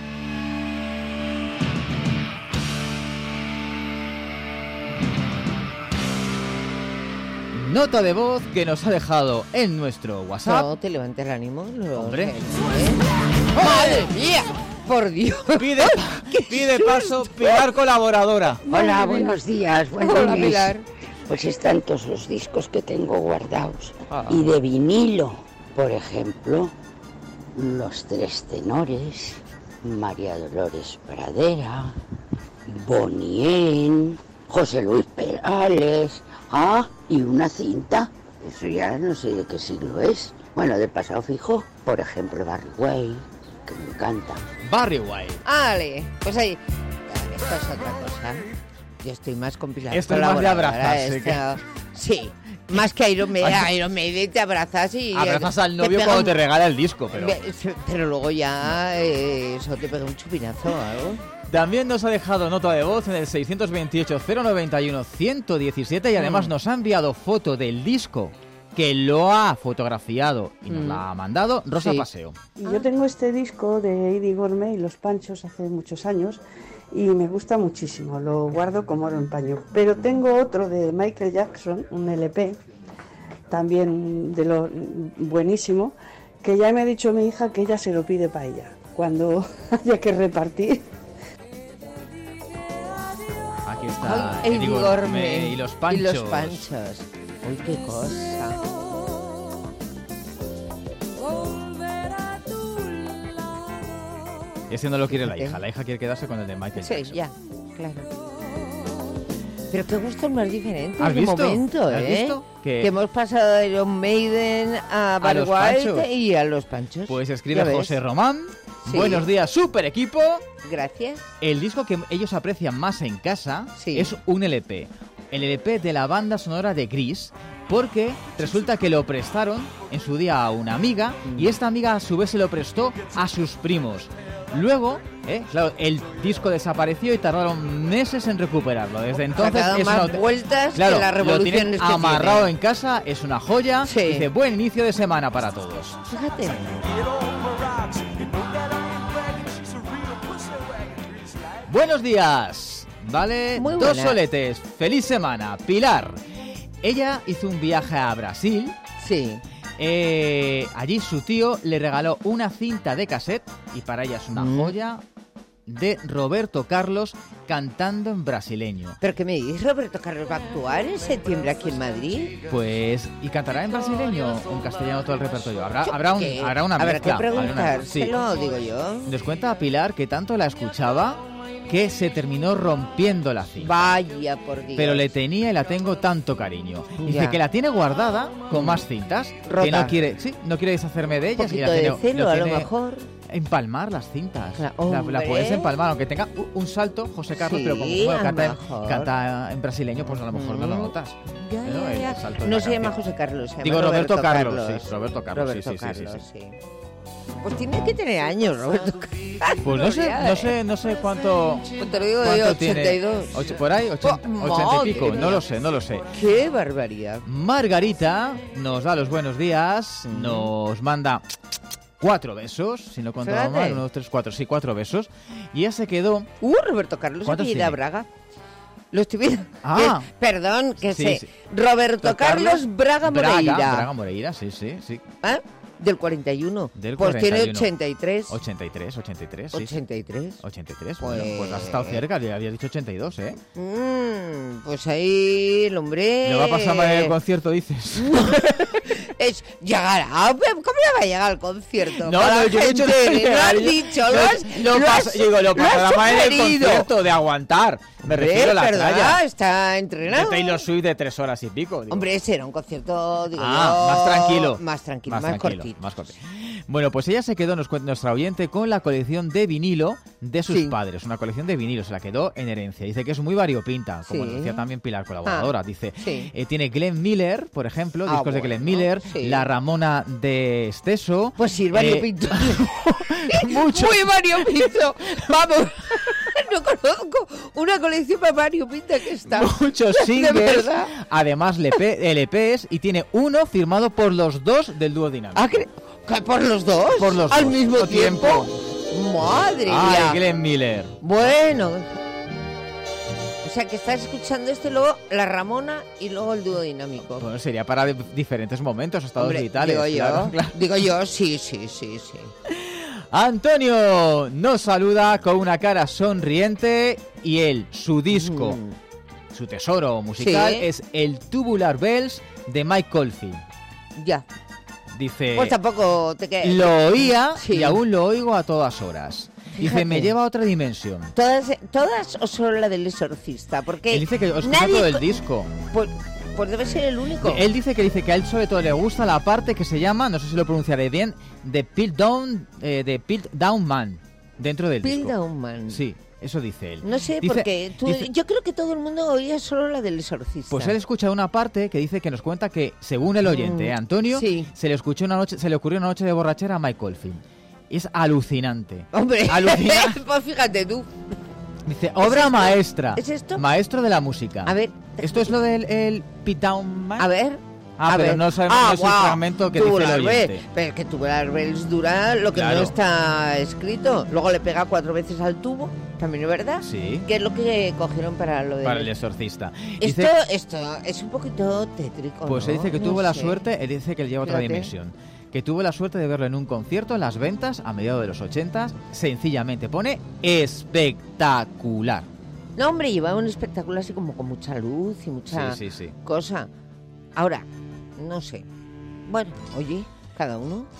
Nota de voz que nos ha dejado en nuestro WhatsApp. No, te levanta el ánimo. Lo Hombre. ¿Eh? ¡Madre mía! Por Dios. Pide, pide paso Pilar colaboradora. Hola, buenos días. Buen Hola, lunes. Pilar. Pues están todos los discos que tengo guardados. Ah. Y de vinilo, por ejemplo, Los Tres Tenores, María Dolores Pradera, Bonien, José Luis Perales. Ah, y una cinta. Eso ya no sé de qué siglo es. Bueno, de pasado fijo, por ejemplo, Barry White, que me encanta. Barry White. Vale, pues ahí. Esto es otra cosa. Yo estoy más compilada. Esto es más de abrazarse. Esto... Que... Sí, más que Iron Maiden. Iron Maiden te abrazas y... Abrazas al novio cuando un... te regala el disco, pero... Pero luego ya eh, eso te pega un chupinazo o algo. También nos ha dejado nota de voz en el seiscientos veintiocho, cero noventa y uno, ciento diecisiete y además mm. nos ha enviado foto del disco que lo ha fotografiado y nos mm. la ha mandado Rosa sí. Paseo. Yo tengo este disco de Eddie Gourmet y Los Panchos hace muchos años y me gusta muchísimo, lo guardo como oro en paño. Pero tengo otro de Michael Jackson, un L P, también de lo buenísimo, que ya me ha dicho mi hija que ella se lo pide para ella, cuando haya que repartir. Aquí está Ay, Eddie Gourmet y los Panchos. Y los Panchos. Uy, qué cosa. Y ese no lo quiere la hija. La hija quiere quedarse con el de Michael sí, Jackson. Sí, ya, claro. Pero qué gustos más diferentes ¿Has de visto? momento, ¿Has ¿eh? visto? Que... que hemos pasado de Iron Maiden a Barry White y a los Panchos. Pues escribe José Román. Sí. Buenos días, super equipo. Gracias. El disco que ellos aprecian más en casa sí. es un L P. El L P de la banda sonora de Gris, porque resulta que lo prestaron en su día a una amiga mm. y esta amiga a su vez se lo prestó a sus primos. Luego, eh, claro, el disco desapareció y tardaron meses en recuperarlo. Desde entonces es más una, vueltas claro, que la revolución lo este amarrado tiene. En casa, es una joya. Sí. Dice, buen inicio de semana para todos. Fíjate. Buenos días, ¿vale? Muy Dos buena. soletes, feliz semana. Pilar, ella hizo un viaje a Brasil. Sí. Eh, allí su tío le regaló una cinta de cassette, y para ella es una mm. joya, de Roberto Carlos cantando en brasileño. ¿Pero qué me dices? ¿Roberto Carlos va a actuar en septiembre aquí en Madrid? Pues, ¿y cantará en brasileño o en castellano todo el repertorio? Habrá, habrá, un, ¿Qué? habrá una Habrá mezcla. que preguntárselo, sí. digo yo. Nos cuenta Pilar que tanto la escuchaba que se terminó rompiendo la cinta. Vaya, por Dios. Pero le tenía y la tengo tanto cariño. Dice ya. que la tiene guardada con más cintas. Rota. Que no quiere, sí, no quiere deshacerme de ellas. Un y la poquito tiene, de celo, lo a lo tiene mejor. Empalmar las cintas. Claro, la, la puedes empalmar, aunque tenga un salto, José Carlos, sí, pero como bueno, canta, mejor. canta en brasileño, pues a lo mejor mm. no lo notas. Ya, ¿no? ya, ya. El salto No de se llama canción. José Carlos, se llama Digo Roberto, Roberto Carlos, Carlos. sí, Roberto Carlos, Roberto sí, sí, Carlos, sí, sí, sí. sí. Pues tiene que tener años, Roberto Carlos. Pues no sé, no sé, no sé cuánto. Pues te lo digo de cuánto ochenta y dos. Tiene, ocho, por ahí, ochenta, Oh, ochenta y pico, madre no lo sé, no lo sé. Qué barbaridad. Margarita nos da los buenos días, mm. nos manda cuatro besos, si no contaba mal, uno, dos, tres, cuatro, sí, cuatro besos. Y ella se quedó... Uh, Roberto Carlos aquí de Braga. Lo estoy viendo. Ah. Eh, perdón, que sí, sé. Sí. Roberto Carlos, Carlos Braga Moreira. Braga, Braga Moreira, sí, sí, sí. ¿Ah? Del cuarenta y uno. Del pues cuarenta y uno. Tiene ochenta y tres. ochenta y tres, ochenta y tres, sí. ochenta y tres. ochenta y tres, pues... bueno, pues has estado cerca, le había dicho ochenta y dos, ¿eh? Mm, pues ahí el hombre... ¿Le va a pasar mal en el concierto, dices? Es llegará. ¿Cómo le va a llegar al concierto? No, no, yo he dicho no lo has dicho, lo has, lo lo pas, has, digo, lo pasará mal en el concierto de aguantar. Me Hombre, refiero a la ¿verdad? tralla. Está entrenado. De Taylor Swift de tres horas y pico. Digo. Hombre, ese era un concierto, digo ah, yo, más tranquilo. Más tranquilo, más, más, tranquilo, cortito. más cortito. Bueno, pues ella se quedó, nos cuenta nuestra oyente, con la colección de vinilo de sus sí. padres. Una colección de vinilo, se la quedó en herencia. Dice que es muy variopinta, como sí. decía también Pilar, colaboradora. Ah, Dice, sí. eh, tiene Glenn Miller, por ejemplo, ah, discos bueno, de Glenn Miller, sí. La Ramona de Esteso. Pues sí, variopinto. Eh, mucho. Muy variopinto. Vamos. No conozco una colección más variopinta que esta. Muchos singles, además L Ps, y tiene uno firmado por los dos del dúo dinámico. ¿Ah, que, que por los dos? Por los ¿Al dos, mismo tiempo? tiempo. Madre mía. Ay, Glenn Miller. Bueno. O sea, que estás escuchando esto y luego la Ramona y luego el dúo dinámico. Bueno, sería para de diferentes momentos, estados Hombre, vitales. Digo yo, claro, claro. digo yo, sí, sí, sí, sí. Antonio nos saluda con una cara sonriente y él, su disco, mm. su tesoro musical, sí. es el Tubular Bells de Mike Oldfield. Ya. Dice, pues tampoco te quedas. Lo oía sí. y aún lo oigo a todas horas. Fíjate. Dice, me lleva a otra dimensión. ¿Todas, todas o solo la del exorcista? Porque él dice que os nadie todo el disco. Pues, pues debe ser el único. Él dice que dice que a él sobre todo le gusta la parte que se llama, no sé si lo pronunciaré bien, de Pilled Down, eh, de Pilled Down Man, dentro del Pilled disco. Down Man. Sí, eso dice él. No sé, dice, porque tú, dice, yo creo que todo el mundo oía solo la del exorcista. Pues él escucha una parte que dice que nos cuenta que, según el oyente, mm, eh, Antonio, sí. se le escuchó una noche, se le ocurrió una noche de borrachera a Mike Oldfield. Es alucinante. Hombre, alucinante. Pues fíjate tú. Dice, obra ¿Es maestra. ¿Es esto? Maestro de la música. A ver. ¿Esto es lo del el Pit Down Man? A ver. Ah, a pero ver. no sabemos ah, no es wow. el fragmento que dice el oyente. Pero que Tubular Bells dura lo que claro. no está escrito. Luego le pega cuatro veces al tubo, también es verdad. Sí. Que es lo que cogieron para lo de... Para el exorcista. Esto, dice, esto es un poquito tétrico, Pues ¿no? él dice que no tuvo sé. la suerte, él dice que le lleva otra Fíjate. dimensión. Que tuvo la suerte de verlo en un concierto en Las Ventas a mediados de los ochentas. Sencillamente pone espectacular. No, hombre, lleva un espectáculo así como con mucha luz y mucha sí, sí, sí. cosa. Ahora, no sé. Bueno, oye, cada uno.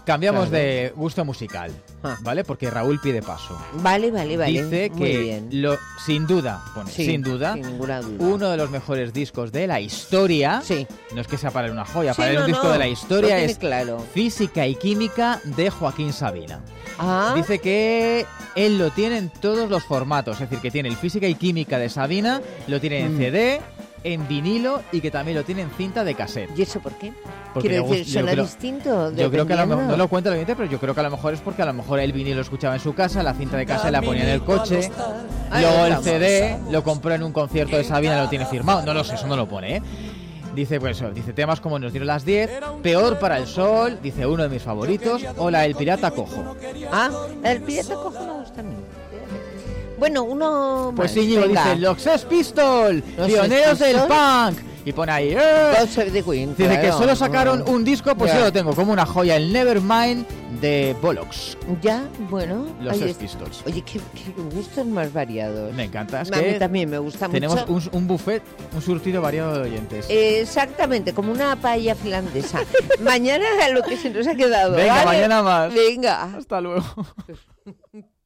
Cambiamos Claro. de gusto musical, ¿vale? Porque Raúl pide paso. Vale, vale, vale. Dice Muy que, bien. lo, sin duda, pone, Sí, sin duda, sin ninguna duda. uno de los mejores discos de la historia, sí. no es que sea para él una joya, Sí, para él no, un disco no, de la historia lo tiene es claro. Física y Química de Joaquín Sabina. Ah. Dice que él lo tiene en todos los formatos, es decir, que tiene el Física y Química de Sabina, lo tiene en Mm. C D, en vinilo y que también lo tiene en cinta de cassette. ¿Y eso por qué? Porque Quiero le decir, gust- yo ¿suena creo- distinto? Yo creo que a lo mejor, dependiendo? no lo cuenta el oyente, pero yo creo que a lo mejor es porque a lo mejor el vinilo lo escuchaba en su casa, la cinta de casa la ponía en el coche, Ahí luego el estamos. C D lo compró en un concierto de Sabina, lo tiene firmado, no lo sé, eso no lo pone, ¿eh? Dice, pues eso, dice temas como Nos dieron las diez, Peor para el sol, dice uno de mis favoritos, o la El pirata cojo. Ah, el pirata cojo me gusta a mí. Bueno, uno Pues más, Íñigo venga. dice, los Sex Pistols, Los pioneros Sex del Pistols. punk. Y pone ahí, ¡eh! God Save the Queen, Dice que claro. solo sacaron un disco, pues Ya. yo lo tengo como una joya, el Nevermind de Bollocks. Ya, bueno. Los ahí Sex es- Pistols. Oye, qué, qué gustos más variados. Me encanta, es A mí que también me gusta tenemos mucho. un, un buffet, un surtido variado de oyentes. Exactamente, como una paella finlandesa. Mañana a lo que se nos ha quedado. Venga, ¿vale? mañana más. Venga. Hasta luego.